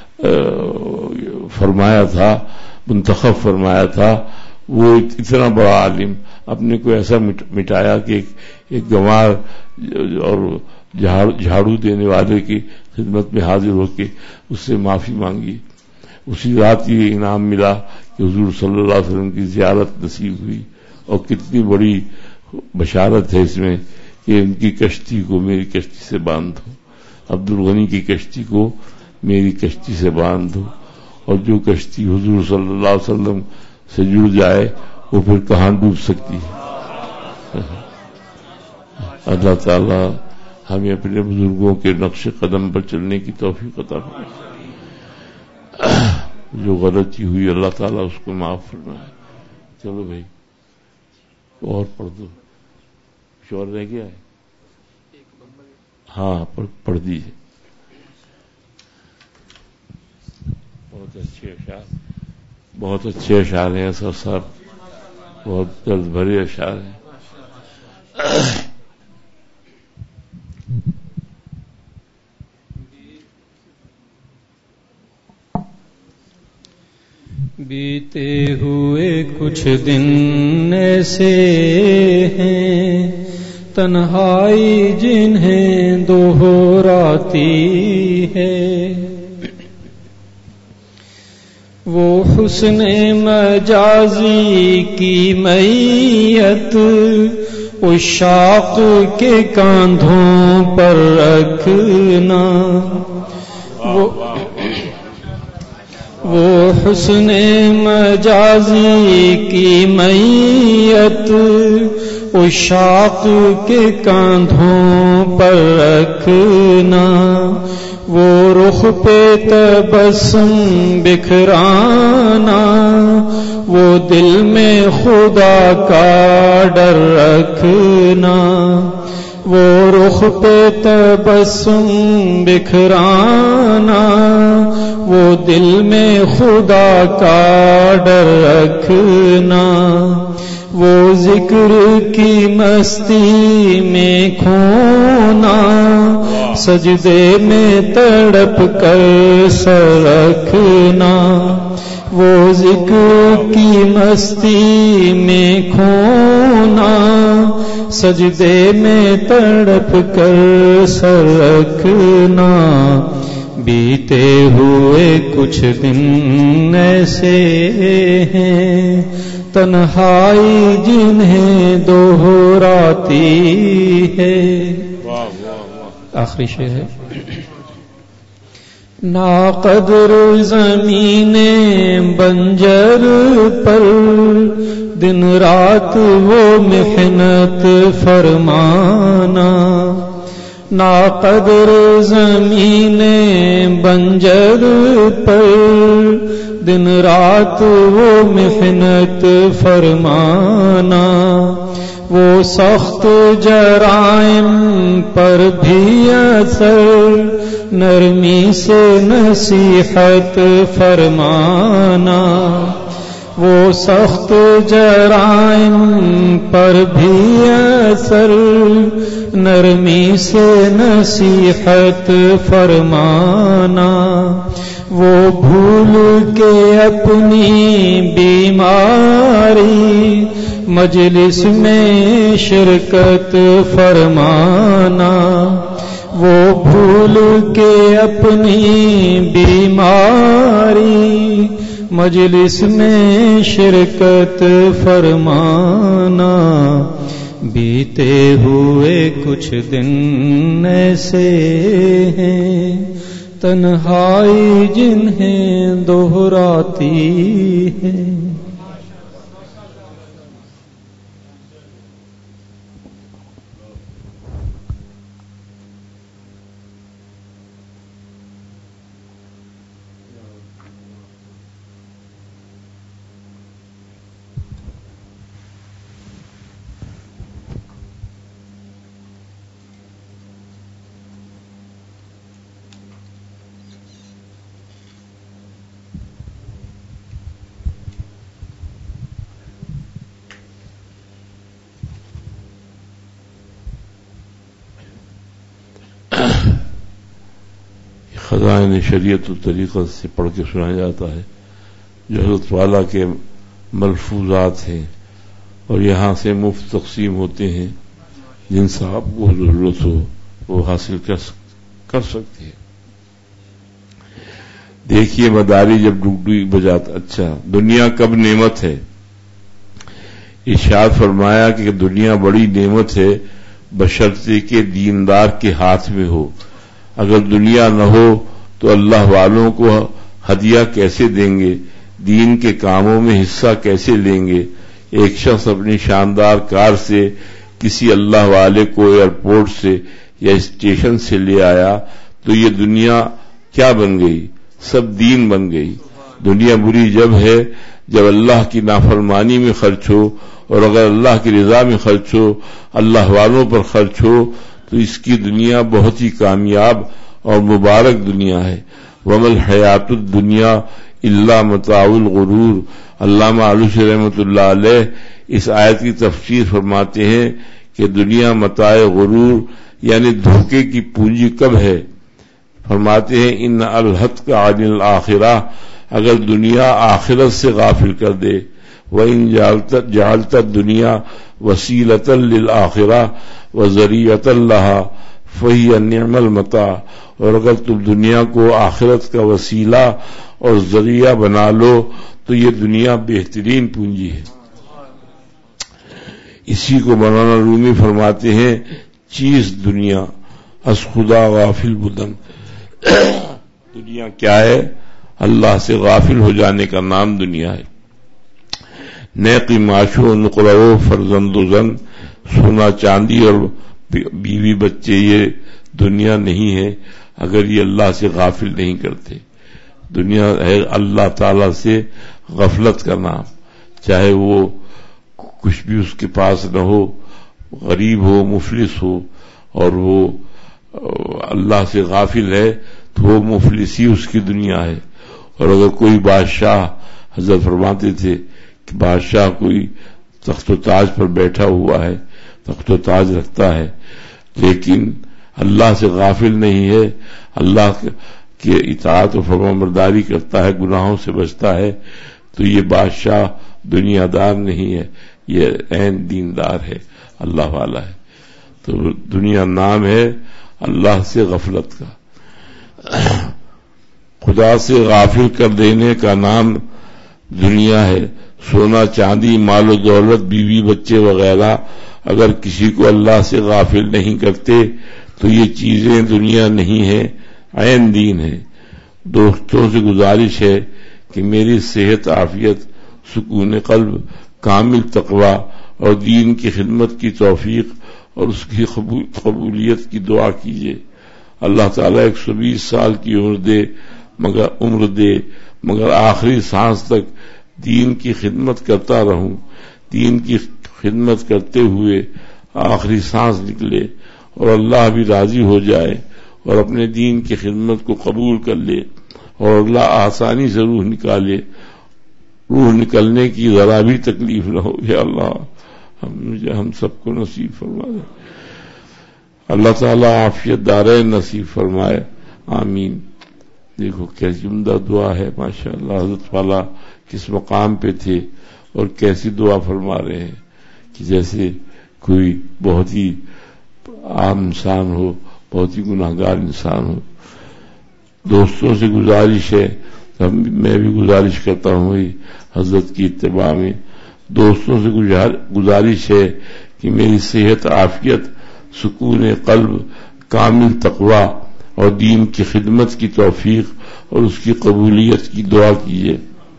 فرمایا تھا، منتخب فرمایا تھا، وہ اتنا بڑا عالم اپنے کو ایسا مٹایا کہ ایک گنوار اور جھاڑو دینے والے کی خدمت میں حاضر ہو کے اس سے معافی مانگی۔ اسی رات یہ انعام ملا کہ حضور صلی اللہ علیہ وسلم کی زیارت نصیب ہوئی، اور کتنی بڑی بشارت ہے اس میں کہ ان کی کشتی کو میری کشتی سے باندھ دو، عبدالغنی کی کشتی کو میری کشتی سے باندھ دو، اور جو کشتی حضور صلی اللہ علیہ وسلم سے جڑ جائے وہ پھر کہاں ڈوب سکتی ہے۔ اللہ تعالی ہمیں اپنے بزرگوں کے نقش قدم پر چلنے کی توفیق عطا فرمائے۔ جو غلطی ہوئی اللہ تعالیٰ اس کو معاف فرمائے۔ چلو بھائی اور پڑھ دو، کچھ اور رہ گیا ہے؟ ہاں پڑھ دیجیے۔ بہت اچھے اشعار، بہت اچھے اشعار ہیں سر صاحب، بہت درد بھرے اشعار ہیں۔ بیتے ہوئے کچھ دن ایسے ہیں تنہائی جنہیں دوہراتی ہے، وہ حسن مجازی کی میت عشاق کے کاندھوں پر رکھنا، وہ حسن مجازی کی میت عشاق کے کاندھوں پر رکھنا، وہ رخ پہ تبسم بکھرانا، وہ دل میں خدا کا ڈر رکھنا، وہ رخ پہ تبسم بکھرانا، وہ دل میں خدا کا ڈر رکھنا، وہ ذکر کی مستی میں کھونا، سجدے میں تڑپ کر سر رکھنا، وہ ذکر کی مستی میں کھونا، سجدے میں تڑپ کر سر رکھنا، بیتے ہوئے کچھ دن ایسے ہیں تنہائی جنہیں دوہراتی ہے۔ آخری شعر ہے۔ ناقدر زمین بنجر پر دن رات وہ محنت فرمانا، ناقدر زمین بنجر پر دن رات وہ محنت فرمانا، وہ سخت جرائم پر بھی اثر نرمی سے نصیحت فرمانا، وہ سخت جرائم پر بھی اثر نرمی سے نصیحت فرمانا، وہ بھول کے اپنی بیماری مجلس میں شرکت فرمانا، وہ بھول کے اپنی بیماری مجلس میں شرکت فرمانا، بیتے ہوئے کچھ دن ایسے ہیں تنہائی جنہیں دہراتی ہے۔ خزائن شریعت و طریقت سے پڑھ کے سنایا جاتا ہے، جو حضرت والا کے ملفوظات ہیں اور یہاں سے مفت تقسیم ہوتے ہیں، جن صاحب کو ضرورت ہو وہ حاصل کر سکتے ہیں۔ دیکھیے مداری جب ڈگڈگی بجاتا، اچھا دنیا کب نعمت ہے؟ ارشاد فرمایا کہ دنیا بڑی نعمت ہے بشرطے کہ دیندار کے ہاتھ میں ہو۔ اگر دنیا نہ ہو تو اللہ والوں کو ہدیہ کیسے دیں گے، دین کے کاموں میں حصہ کیسے لیں گے؟ ایک شخص اپنی شاندار کار سے کسی اللہ والے کو ایئرپورٹ سے یا اسٹیشن سے لے آیا تو یہ دنیا کیا بن گئی؟ سب دین بن گئی۔ دنیا بری جب ہے جب اللہ کی نافرمانی میں خرچ ہو، اور اگر اللہ کی رضا میں خرچ ہو، اللہ والوں پر خرچ ہو تو اس کی دنیا بہت ہی کامیاب اور مبارک دنیا ہے۔ وَمَا الْحَيَاةُ الدُّنْيَا إِلَّا مَتَاعُ الْغُرُورِ۔ علامہ علوسی رحمۃ اللہ علیہ اس آیت کی تفسیر فرماتے ہیں کہ دنیا متاع غرور یعنی دھوکے کی پونجی کب ہے؟ فرماتے ہیں ان الحت کا عن الآخرہ، اگر دنیا آخرت سے غافل کر دے، وَإِن جَعَلْتَ الدُّنْيَا وَسِيلَةً لِلْآخِرَةِ وَذَرِيعَةً لَهَا فَهِيَ نِعْمَ الْمَتَاعُ، اور اگر تم دنیا کو آخرت کا وسیلہ اور ذریعہ بنا لو تو یہ دنیا بہترین پونجی ہے۔ اسی کو مولانا رومی فرماتے ہیں چیز دنیا از خدا غافل بدن، دنیا کیا ہے؟ اللہ سے غافل ہو جانے کا نام دنیا ہے۔ نیقی معاشو نقرو فرزند و زن، سونا چاندی اور بیوی بچے یہ دنیا نہیں ہے اگر یہ اللہ سے غافل نہیں کرتے۔ دنیا ہے اللہ تعالی سے غفلت کا نام، چاہے وہ کچھ بھی اس کے پاس نہ ہو، غریب ہو، مفلس ہو، اور وہ اللہ سے غافل ہے تو وہ مفلسی اس کی دنیا ہے۔ اور اگر کوئی بادشاہ، حضرت فرماتے تھے کہ بادشاہ کوئی تخت و تاج پر بیٹھا ہوا ہے، تخت و تاج رکھتا ہے، لیکن اللہ سے غافل نہیں ہے، اللہ کے اطاعت و فرمانبرداری کرتا ہے، گناہوں سے بچتا ہے، تو یہ بادشاہ دنیا دار نہیں ہے، یہ عین دیندار ہے، اللہ والا ہے۔ تو دنیا نام ہے اللہ سے غفلت کا، خدا سے غافل کر دینے کا نام دنیا ہے۔ سونا چاندی، مال و دولت، بیوی بچے وغیرہ اگر کسی کو اللہ سے غافل نہیں کرتے تو یہ چیزیں دنیا نہیں ہے، عین دین ہے۔ دوستوں سے گزارش ہے کہ میری صحت، عافیت، سکون قلب، کامل تقوی اور دین کی خدمت کی توفیق اور اس کی قبولیت کی دعا کیجیے۔ اللہ تعالیٰ 120 سال کی عمر دے مگر آخری سانس تک دین کی خدمت کرتا رہوں، دین کی خدمت کرتے ہوئے آخری سانس نکلے اور اللہ بھی راضی ہو جائے اور اپنے دین کی خدمت کو قبول کر لے اور اللہ آسانی سے روح نکالے، روح نکلنے کی ذرا بھی تکلیف نہ ہو۔ یا اللہ ہم سب کو نصیب فرما دے، اللہ تعالیٰ عافیت دارین نصیب فرمائے، آمین۔ دیکھو کیسی عمدہ دعا ہے، ماشاءاللہ حضرت والا کس مقام پہ تھے اور کیسی دعا فرما رہے ہیں کہ جیسے کوئی بہت ہی عام انسان ہو، بہت ہی گناہگار انسان ہو۔ دوستوں سے گزارش ہے، میں بھی گزارش کرتا ہوں حضرت کی اتباع میں، دوستوں سے گزارش ہے کہ میری صحت، عافیت، سکون قلب، کامل تقوی اور دین کی خدمت کی توفیق اور اس کی قبولیت کی دعا کیجیے،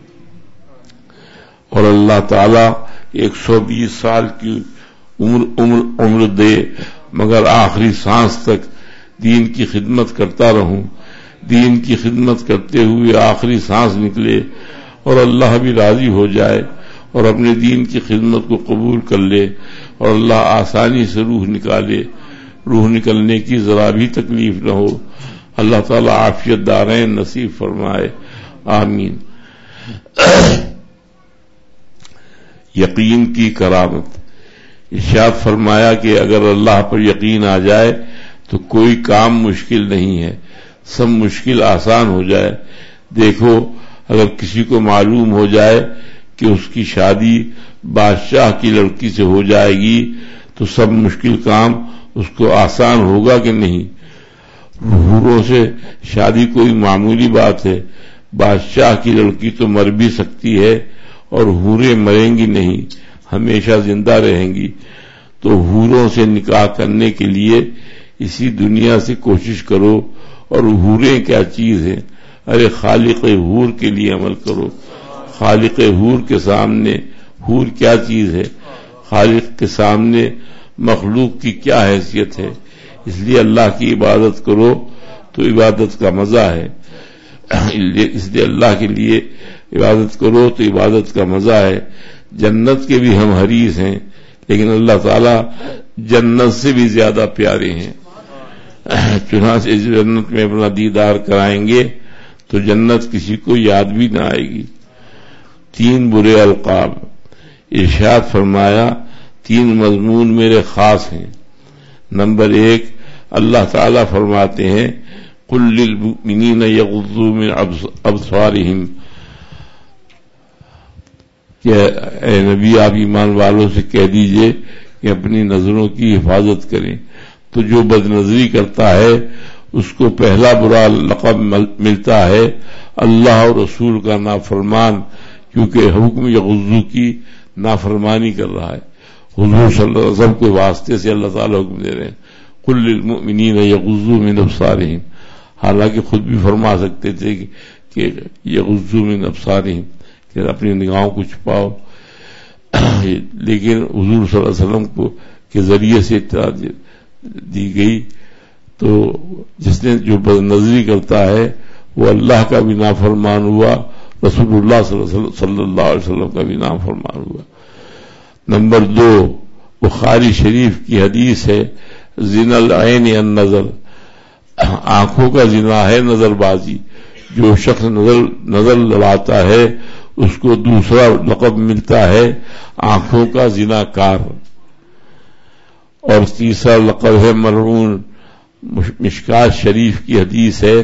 اور اللہ تعالی 120 سال کی عمر دے مگر آخری سانس تک دین کی خدمت کرتا رہوں، دین کی خدمت کرتے ہوئے آخری سانس نکلے اور اللہ بھی راضی ہو جائے اور اپنے دین کی خدمت کو قبول کر لے اور اللہ آسانی سے روح نکالے، روح نکلنے کی ذرا بھی تکلیف نہ ہو۔ اللہ تعالی عافیت دارین نصیب فرمائے، آمین۔ یقین کی کرامت، ارشاد فرمایا کہ اگر اللہ پر یقین آ جائے تو کوئی کام مشکل نہیں ہے، سب مشکل آسان ہو جائے۔ دیکھو اگر کسی کو معلوم ہو جائے کہ اس کی شادی بادشاہ کی لڑکی سے ہو جائے گی تو سب مشکل کام اس کو آسان ہوگا کہ نہیں؟ حوروں سے شادی کوئی معمولی بات ہے، بادشاہ کی لڑکی تو مر بھی سکتی ہے اور حوریں مریں گی نہیں، ہمیشہ زندہ رہیں گی۔ تو حوروں سے نکاح کرنے کے لیے اسی دنیا سے کوشش کرو، اور حوریں کیا چیز ہیں؟ ارے خالق حور کے لیے عمل کرو، خالق حور کے سامنے حور کیا چیز ہے؟ خالق کے سامنے مخلوق کی کیا حیثیت ہے؟ اس لیے اللہ کی عبادت کرو تو عبادت کا مزہ ہے، اس لیے اللہ کے لیے عبادت کرو تو عبادت کا مزہ ہے۔ جنت کے بھی ہم حریص ہیں، لیکن اللہ تعالیٰ جنت سے بھی زیادہ پیارے ہیں، چنانچہ اس جنت میں اپنا دیدار کرائیں گے تو جنت کسی کو یاد بھی نہ آئے گی۔ 3 برے القاب، ارشاد فرمایا 3 مضمون میرے خاص ہیں۔ نمبر 1، اللہ تعالیٰ فرماتے ہیں قل للمؤمنین یغضوا من ابصارہم، کہ اے نبی آپ ایمان والوں سے کہہ دیجئے کہ اپنی نظروں کی حفاظت کریں۔ تو جو بد نظری کرتا ہے اس کو پہلا برا لقب ملتا ہے اللہ اور رسول کا نافرمان، کیونکہ حکم یغضوا کی نافرمانی کر رہا ہے۔ حضور صلی اللہ علیہ وسلم کے واسطے سے اللہ تعالیٰ حکم دے رہے ہیں قل للمؤمنین یغضوا من ابصارہم، حالانکہ خود بھی فرما سکتے تھے کہ یغضوا من ابصارہم، کہ اپنی نگاہوں کو چھپاؤ، لیکن حضور صلی اللہ علیہ وسلم کو کے ذریعے سے اطلاع دی گئی۔ تو جس نے جو بد نظری کرتا ہے وہ اللہ کا بھی نافرمان ہوا، رسول اللہ صلی اللہ علیہ وسلم کا بھی نافرمان ہوا۔ نمبر 2، بخاری شریف کی حدیث ہے زنا العین النظر، آنکھوں کا زنا ہے نظر بازی۔ جو شخص نظر لڑاتا ہے اس کو دوسرا لقب ملتا ہے آنکھوں کا زنا کار، اور تیسرا لقب ہے ملعون۔ مشکات شریف کی حدیث ہے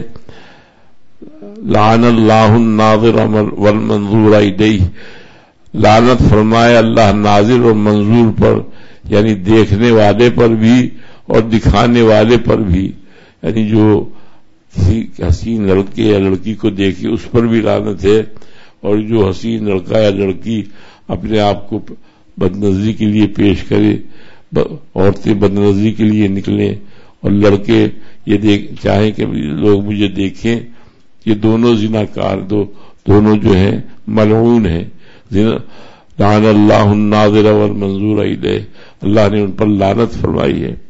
لعن اللہ الناظر والمنظور الیہ، لعنت فرمائے اللہ ناظر اور منظور پر، یعنی دیکھنے والے پر بھی اور دکھانے والے پر بھی، یعنی جو کسی حسین لڑکے یا لڑکی کو دیکھے اس پر بھی لعنت ہے، اور جو حسین لڑکا یا لڑکی اپنے آپ کو بدنظری کے لیے پیش کرے، عورتیں بدنظری کے لیے نکلیں اور لڑکے یہ چاہیں کہ لوگ مجھے دیکھیں، یہ دونوں زنا کار دونوں جو ہیں ملعون ہیں۔ لعن اللہ الناظر والمنظور الیہ، اللہ نے ان پر لعنت فرمائی ہے۔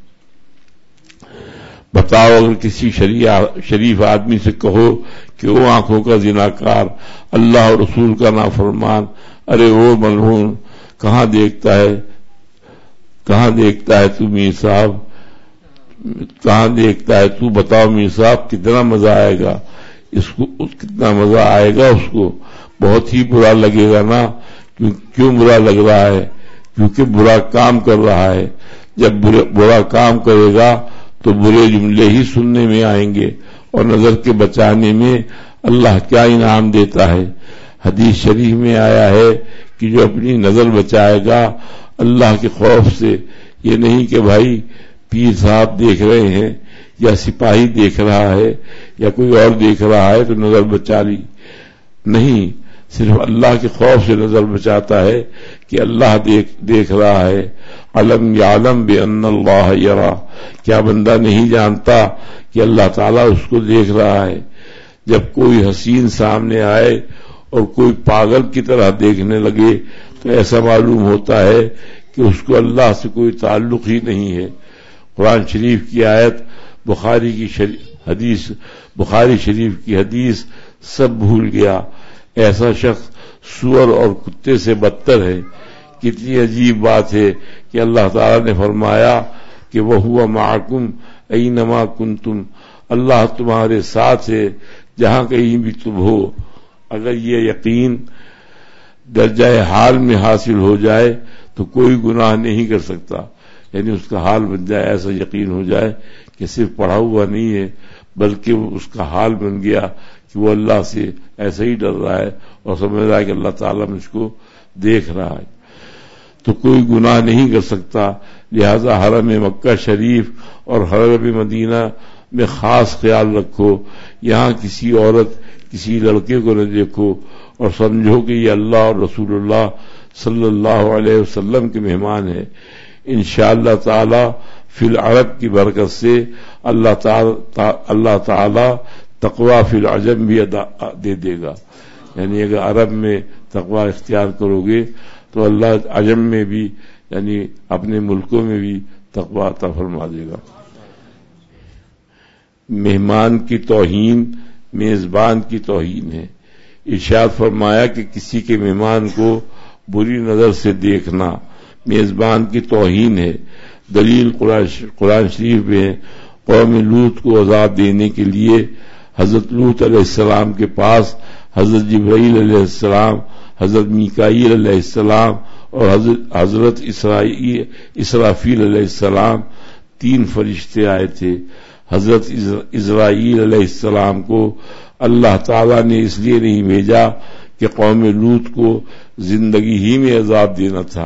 بتاؤ اگر کسی شریف آدمی سے کہو کہ وہ آنکھوں کا زناکار، اللہ اور رسول کا نافرمان، ارے وہ ملعون، کہاں دیکھتا ہے کہاں دیکھتا ہے تو میر صاحب، کہاں دیکھتا ہے تو، بتاؤ میر صاحب کتنا مزہ آئے گا اس کو، کتنا مزہ آئے گا اس کو، بہت ہی برا لگے گا نا۔ کیوں برا لگ رہا ہے؟ کیونکہ برا کام کر رہا ہے۔ جب برا کام کرے گا تو برے جملے ہی سننے میں آئیں گے، اور نظر کے بچانے میں اللہ کیا انعام دیتا ہے۔ حدیث شریف میں آیا ہے کہ جو اپنی نظر بچائے گا اللہ کے خوف سے، یہ نہیں کہ بھائی پیر صاحب دیکھ رہے ہیں یا سپاہی دیکھ رہا ہے یا کوئی اور دیکھ رہا ہے تو نظر بچا لی، نہیں، صرف اللہ کے خوف سے نظر بچاتا ہے کہ اللہ دیکھ رہا ہے۔ علم یعلم بان اللہ یرا، کیا بندہ نہیں جانتا کہ اللہ تعالیٰ اس کو دیکھ رہا ہے؟ جب کوئی حسین سامنے آئے اور کوئی پاگل کی طرح دیکھنے لگے تو ایسا معلوم ہوتا ہے کہ اس کو اللہ سے کوئی تعلق ہی نہیں ہے۔ قرآن شریف کی آیت، بخاری شریف کی حدیث سب بھول گیا۔ ایسا شخص سور اور کتے سے بدتر ہے۔ کتنی عجیب بات ہے کہ اللہ تعالیٰ نے فرمایا کہ وَهُوَ مَعَكُمْ أَيْنَمَا كُنْتُمْ، اللہ تمہارے ساتھ ہے جہاں کہیں بھی تم ہو۔ اگر یہ یقین درجہ حال میں حاصل ہو جائے تو کوئی گناہ نہیں کر سکتا، یعنی اس کا حال بن جائے، ایسا یقین ہو جائے کہ صرف پڑھا ہوا نہیں ہے بلکہ اس کا حال بن گیا کہ وہ اللہ سے ایسا ہی ڈر رہا ہے اور سمجھ رہا ہے کہ اللہ تعالیٰ مجھ کو دیکھ رہا ہے، تو کوئی گناہ نہیں کر سکتا۔ لہذا حرم مکہ شریف اور حرم مدینہ میں خاص خیال رکھو، یہاں کسی عورت کسی لڑکے کو نہ دیکھو اور سمجھو کہ یہ اللہ اور رسول اللہ صلی اللہ علیہ وسلم کے مہمان ہیں۔ انشاءاللہ تعالی فی العرب کی برکت سے اللہ تعالی تقوی فی العجم بھی دے گا، یعنی اگر عرب میں تقوی اختیار کرو گے تو اللہ عجم میں بھی، یعنی اپنے ملکوں میں بھی تقوی عطا فرما دے گا۔ مہمان کی توہین میزبان کی توہین ہے۔ ارشاد فرمایا کہ کسی کے مہمان کو بری نظر سے دیکھنا میزبان کی توہین ہے۔ دلیل قرآن شریف میں قوم لوط کو عذاب دینے کے لیے حضرت لوط علیہ السلام کے پاس حضرت جبرائیل علیہ السلام، حضرت میکائیل علیہ السلام اور حضرت اسرافیل علیہ السلام، 3 فرشتے آئے تھے۔ حضرت اسرائیل علیہ السلام کو اللہ تعالیٰ نے اس لیے نہیں بھیجا کہ قوم لوط کو زندگی ہی میں عذاب دینا تھا،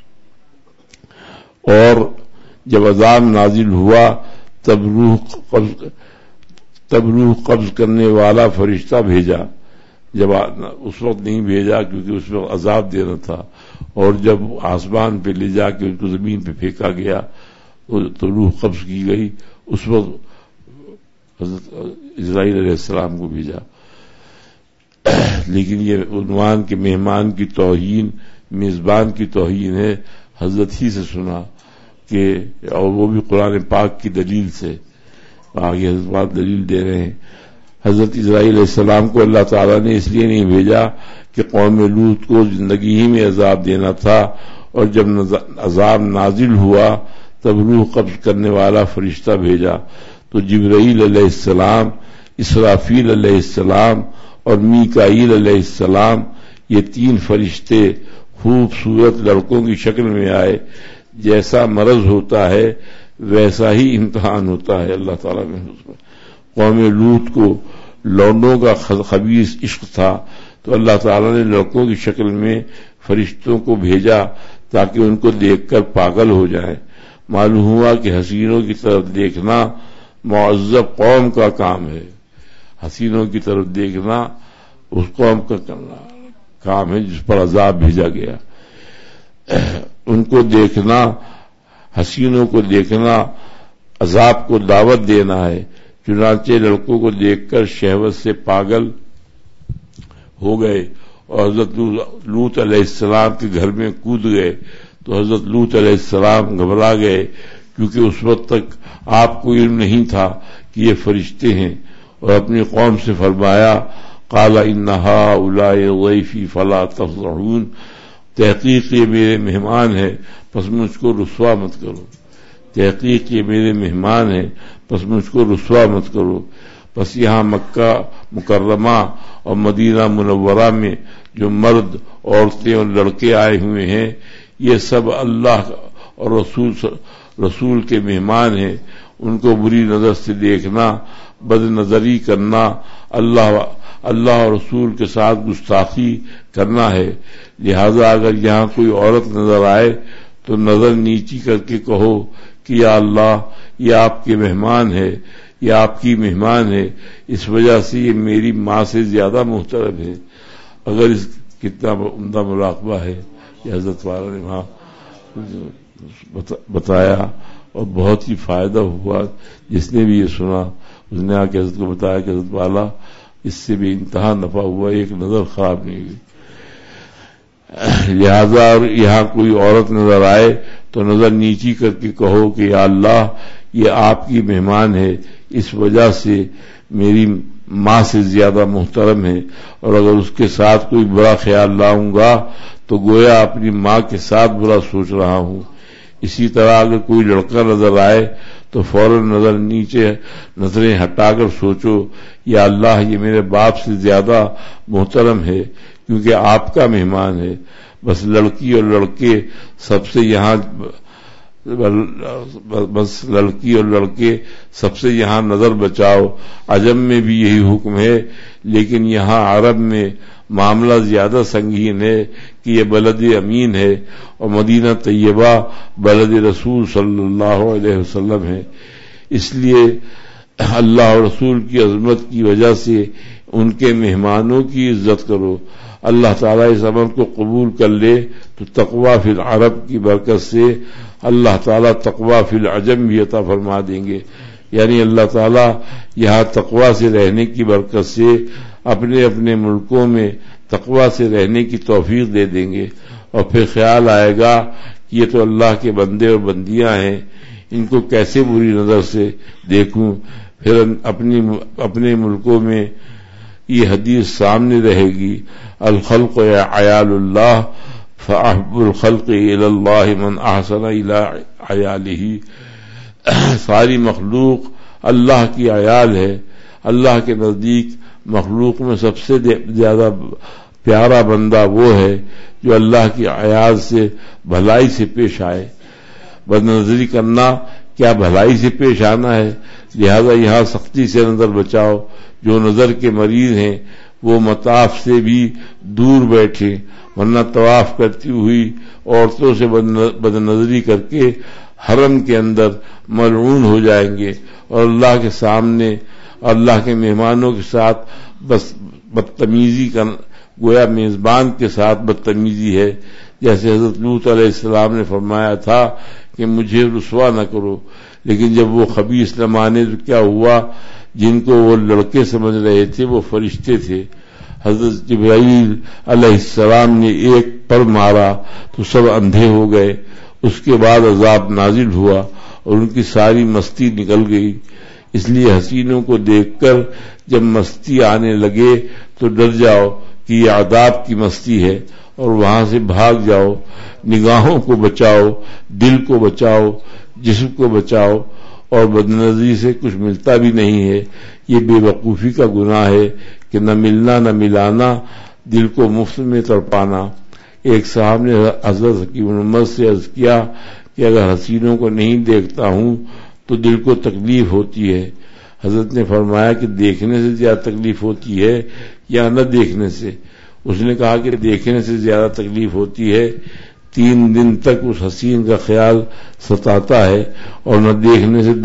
اور جب عذاب نازل ہوا تب روح قبض کرنے والا فرشتہ بھیجا، جب اس وقت نہیں بھیجا کیونکہ اس وقت عذاب دینا تھا، اور جب آسمان پہ لے جا کے ان کو زمین پہ پھینکا گیا تو روح قبض کی گئی، اس وقت حضرت اسرائیل علیہ السلام کو بھیجا۔ لیکن یہ عنوان کے مہمان کی توہین میزبان کی توہین ہے، حضرت ہی سے سنا کہ، اور وہ بھی قرآن پاک کی دلیل سے، آگے حضرت دلیل دے رہے ہیں۔ حضرت اسرائیل علیہ السلام کو اللہ تعالیٰ نے اس لیے نہیں بھیجا کہ قوم لوط کو زندگی ہی میں عذاب دینا تھا، اور جب عذاب نازل ہوا تب روح قبض کرنے والا فرشتہ بھیجا، تو جبرائیل علیہ السلام، اسرافیل علیہ السلام اور میکائیل علیہ السلام، یہ 3 فرشتے خوبصورت لڑکوں کی شکل میں آئے۔ جیسا مرض ہوتا ہے ویسا ہی امتحان ہوتا ہے اللہ تعالیٰ نے اس میں۔ قوم لوط کو لونڈوں کا خبیث عشق تھا تو اللہ تعالیٰ نے لڑکوں کی شکل میں فرشتوں کو بھیجا تاکہ ان کو دیکھ کر پاگل ہو جائیں۔ معلوم ہوا کہ حسینوں کی طرف دیکھنا معذب قوم کا کام ہے، حسینوں کی طرف دیکھنا اس قوم کا کام ہے جس پر عذاب بھیجا گیا۔ ان کو دیکھنا، حسینوں کو دیکھنا عذاب کو دعوت دینا ہے۔ چنانچہ لڑکوں کو دیکھ کر شہوت سے پاگل ہو گئے اور حضرت لوط علیہ السلام کے گھر میں کود گئے، تو حضرت لوط علیہ السلام گھبرا گئے کیونکہ اس وقت تک آپ کو علم نہیں تھا کہ یہ فرشتے ہیں، اور اپنی قوم سے فرمایا قال ان هؤلاء ضيفي فلا تفضحون، تحقیق یہ میرے مہمان ہیں پس مجھ کو رسوا مت کرو، تحقیق یہ میرے مہمان ہیں، پس مجھ کو رسوا مت کرو۔ بس یہاں مکہ مکرمہ اور مدینہ منورہ میں جو مرد، عورتیں اور لڑکے آئے ہوئے ہیں، یہ سب اللہ اور رسول کے مہمان ہیں۔ ان کو بری نظر سے دیکھنا، بد نظری کرنا، اللہ اور رسول کے ساتھ گستاخی کرنا ہے۔ لہذا اگر یہاں کوئی عورت نظر آئے تو نظر نیچی کر کے کہو کہ یا اللہ، یہ آپ کے مہمان ہے، یہ آپ کی مہمان ہے، اس وجہ سے یہ میری ماں سے زیادہ محترم ہے۔ اگر اس کتنا عمدہ مراقبہ ہے یہ حضرت والا نے وہاں بتایا، اور بہت ہی فائدہ ہوا۔ جس نے بھی یہ سنا اس نے آ کے حضرت کو بتایا کہ حضرت والا اس سے بھی انتہا نفع ہوا، ایک نظر خراب نہیں ہوئی۔ لہذا یہاں کوئی عورت نظر آئے تو نظر نیچی کر کے کہو کہ یا اللہ، یہ آپ کی مہمان ہے، اس وجہ سے میری ماں سے زیادہ محترم ہے، اور اگر اس کے ساتھ کوئی برا خیال لاؤں گا تو گویا اپنی ماں کے ساتھ برا سوچ رہا ہوں۔ اسی طرح اگر کوئی لڑکا نظر آئے تو فوراً نظر نیچے نظریں ہٹا کر سوچو یا اللہ، یہ میرے باپ سے زیادہ محترم ہے کیونکہ آپ کا مہمان ہے۔ بس لڑکی اور لڑکے سب سے یہاں نظر بچاؤ۔ عجم میں بھی یہی حکم ہے، لیکن یہاں عرب میں معاملہ زیادہ سنگین ہے کہ یہ بلد امین ہے اور مدینہ طیبہ بلد رسول صلی اللہ علیہ وسلم ہے۔ اس لیے اللہ اور رسول کی عظمت کی وجہ سے ان کے مہمانوں کی عزت کرو۔ اللہ تعالیٰ اس عمل کو قبول کر لے تو تقویٰ فی العرب کی برکت سے اللہ تعالیٰ تقویٰ فی العجم بھی عطا فرما دیں گے۔ یعنی اللہ تعالیٰ یہاں تقویٰ سے رہنے کی برکت سے اپنے اپنے ملکوں میں تقویٰ سے رہنے کی توفیق دے دیں گے، اور پھر خیال آئے گا کہ یہ تو اللہ کے بندے اور بندیاں ہیں، ان کو کیسے بری نظر سے دیکھوں۔ پھر اپنے ملکوں میں یہ حدیث سامنے رہے گی، الخلق عیال اللہ فاحب الخلق الی اللہ من احسن الی عیالہ۔ ساری مخلوق اللہ کی عیال ہے۔ اللہ کے نزدیک مخلوق میں سب سے زیادہ پیارا بندہ وہ ہے جو اللہ کی عیال سے بھلائی سے پیش آئے۔ بد نظری کرنا کیا بھلائی سے پیش آنا ہے؟ لہذا یہاں سختی سے نظر بچاؤ۔ جو نظر کے مریض ہیں وہ مطاف سے بھی دور بیٹھے، ورنہ طواف کرتی ہوئی عورتوں سے بد نظری کر کے حرم کے اندر ملعون ہو جائیں گے، اور اللہ کے سامنے اللہ کے مہمانوں کے ساتھ بس بدتمیزی کا، گویا میزبان کے ساتھ بدتمیزی ہے۔ جیسے حضرت لوط علیہ السلام نے فرمایا تھا کہ مجھے رسوا نہ کرو، لیکن جب وہ خبیث نہ مانے تو کیا ہوا؟ جن کو وہ لڑکے سمجھ رہے تھے وہ فرشتے تھے۔ حضرت جبرائیل علیہ السلام نے ایک پر مارا تو سب اندھے ہو گئے۔ اس کے بعد عذاب نازل ہوا اور ان کی ساری مستی نکل گئی۔ اس لیے حسینوں کو دیکھ کر جب مستی آنے لگے تو ڈر جاؤ کہ یہ عذاب کی مستی ہے اور وہاں سے بھاگ جاؤ۔ نگاہوں کو بچاؤ، دل کو بچاؤ، جسم کو بچاؤ، اور بدنظری سے کچھ ملتا بھی نہیں ہے۔ یہ بے وقوفی کا گناہ ہے کہ نہ ملنا نہ ملانا، دل کو مفت میں تڑپانا۔ ایک صاحب نے حضرت حکیم الامت سے عرض کیا کہ اگر حسینوں کو نہیں دیکھتا ہوں تو دل کو تکلیف ہوتی ہے۔ حضرت نے فرمایا کہ دیکھنے سے زیادہ تکلیف ہوتی ہے یا نہ دیکھنے سے؟ اس نے کہا کہ دیکھنے سے زیادہ تکلیف ہوتی ہے۔ 3 دن تک اس حسین کا خیال ستاتا ہے اور نہ دیکھنے سے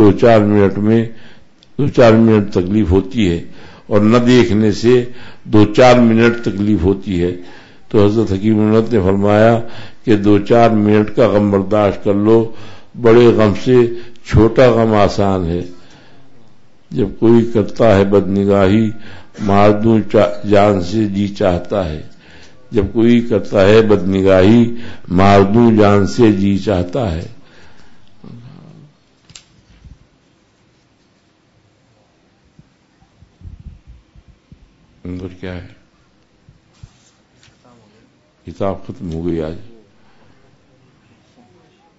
2-4 منٹ تکلیف ہوتی ہے، اور نہ دیکھنے سے 2-4 منٹ تکلیف ہوتی ہے۔ تو حضرت حکیم الامت نے فرمایا کہ 2-4 منٹ کا غم برداشت کر لو، بڑے غم سے چھوٹا غم آسان ہے۔ جب کوئی کرتا ہے بدنگاہی، مار دوں جان سے جی چاہتا ہے۔ جب کوئی کرتا ہے بدنگاہی، مار دوں جان سے جی چاہتا ہے۔ اندر کیا ہے؟ کتاب ختم ہو گئی آج۔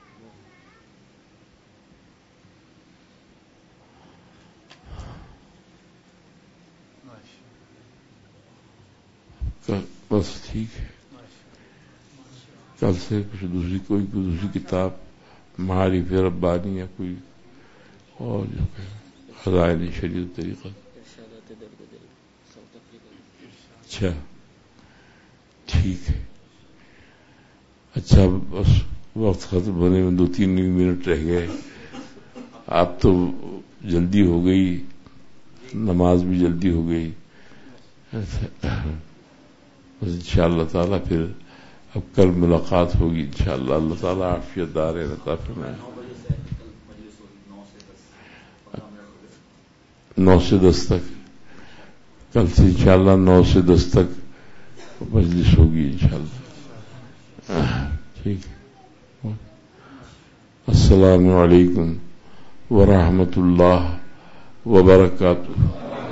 بس ٹھیک ہے. کل سے کچھ دوسری کتاب معارف ربانی یا کوئی اور جو کہ خزائن شریعت طریقہ. اچھا ٹھیک ہے. اچھا بس وقت ختم ہونے میں 2-3 منٹ رہ گئے. آپ تو جلدی ہو گئی, نماز بھی جلدی ہو گئی. بس انشاءاللہ تعالیٰ پھر اب کل ملاقات ہوگی انشاءاللہ. اللہ تعالیٰ عافیت دار عطا فرمائے. 9 سے 10 تک کل سے انشاءاللہ 9 سے 10 تک مجلس ہوگی انشاءاللہ. ٹھیک ہے. السلام علیکم ورحمۃ اللہ وبرکاتہ.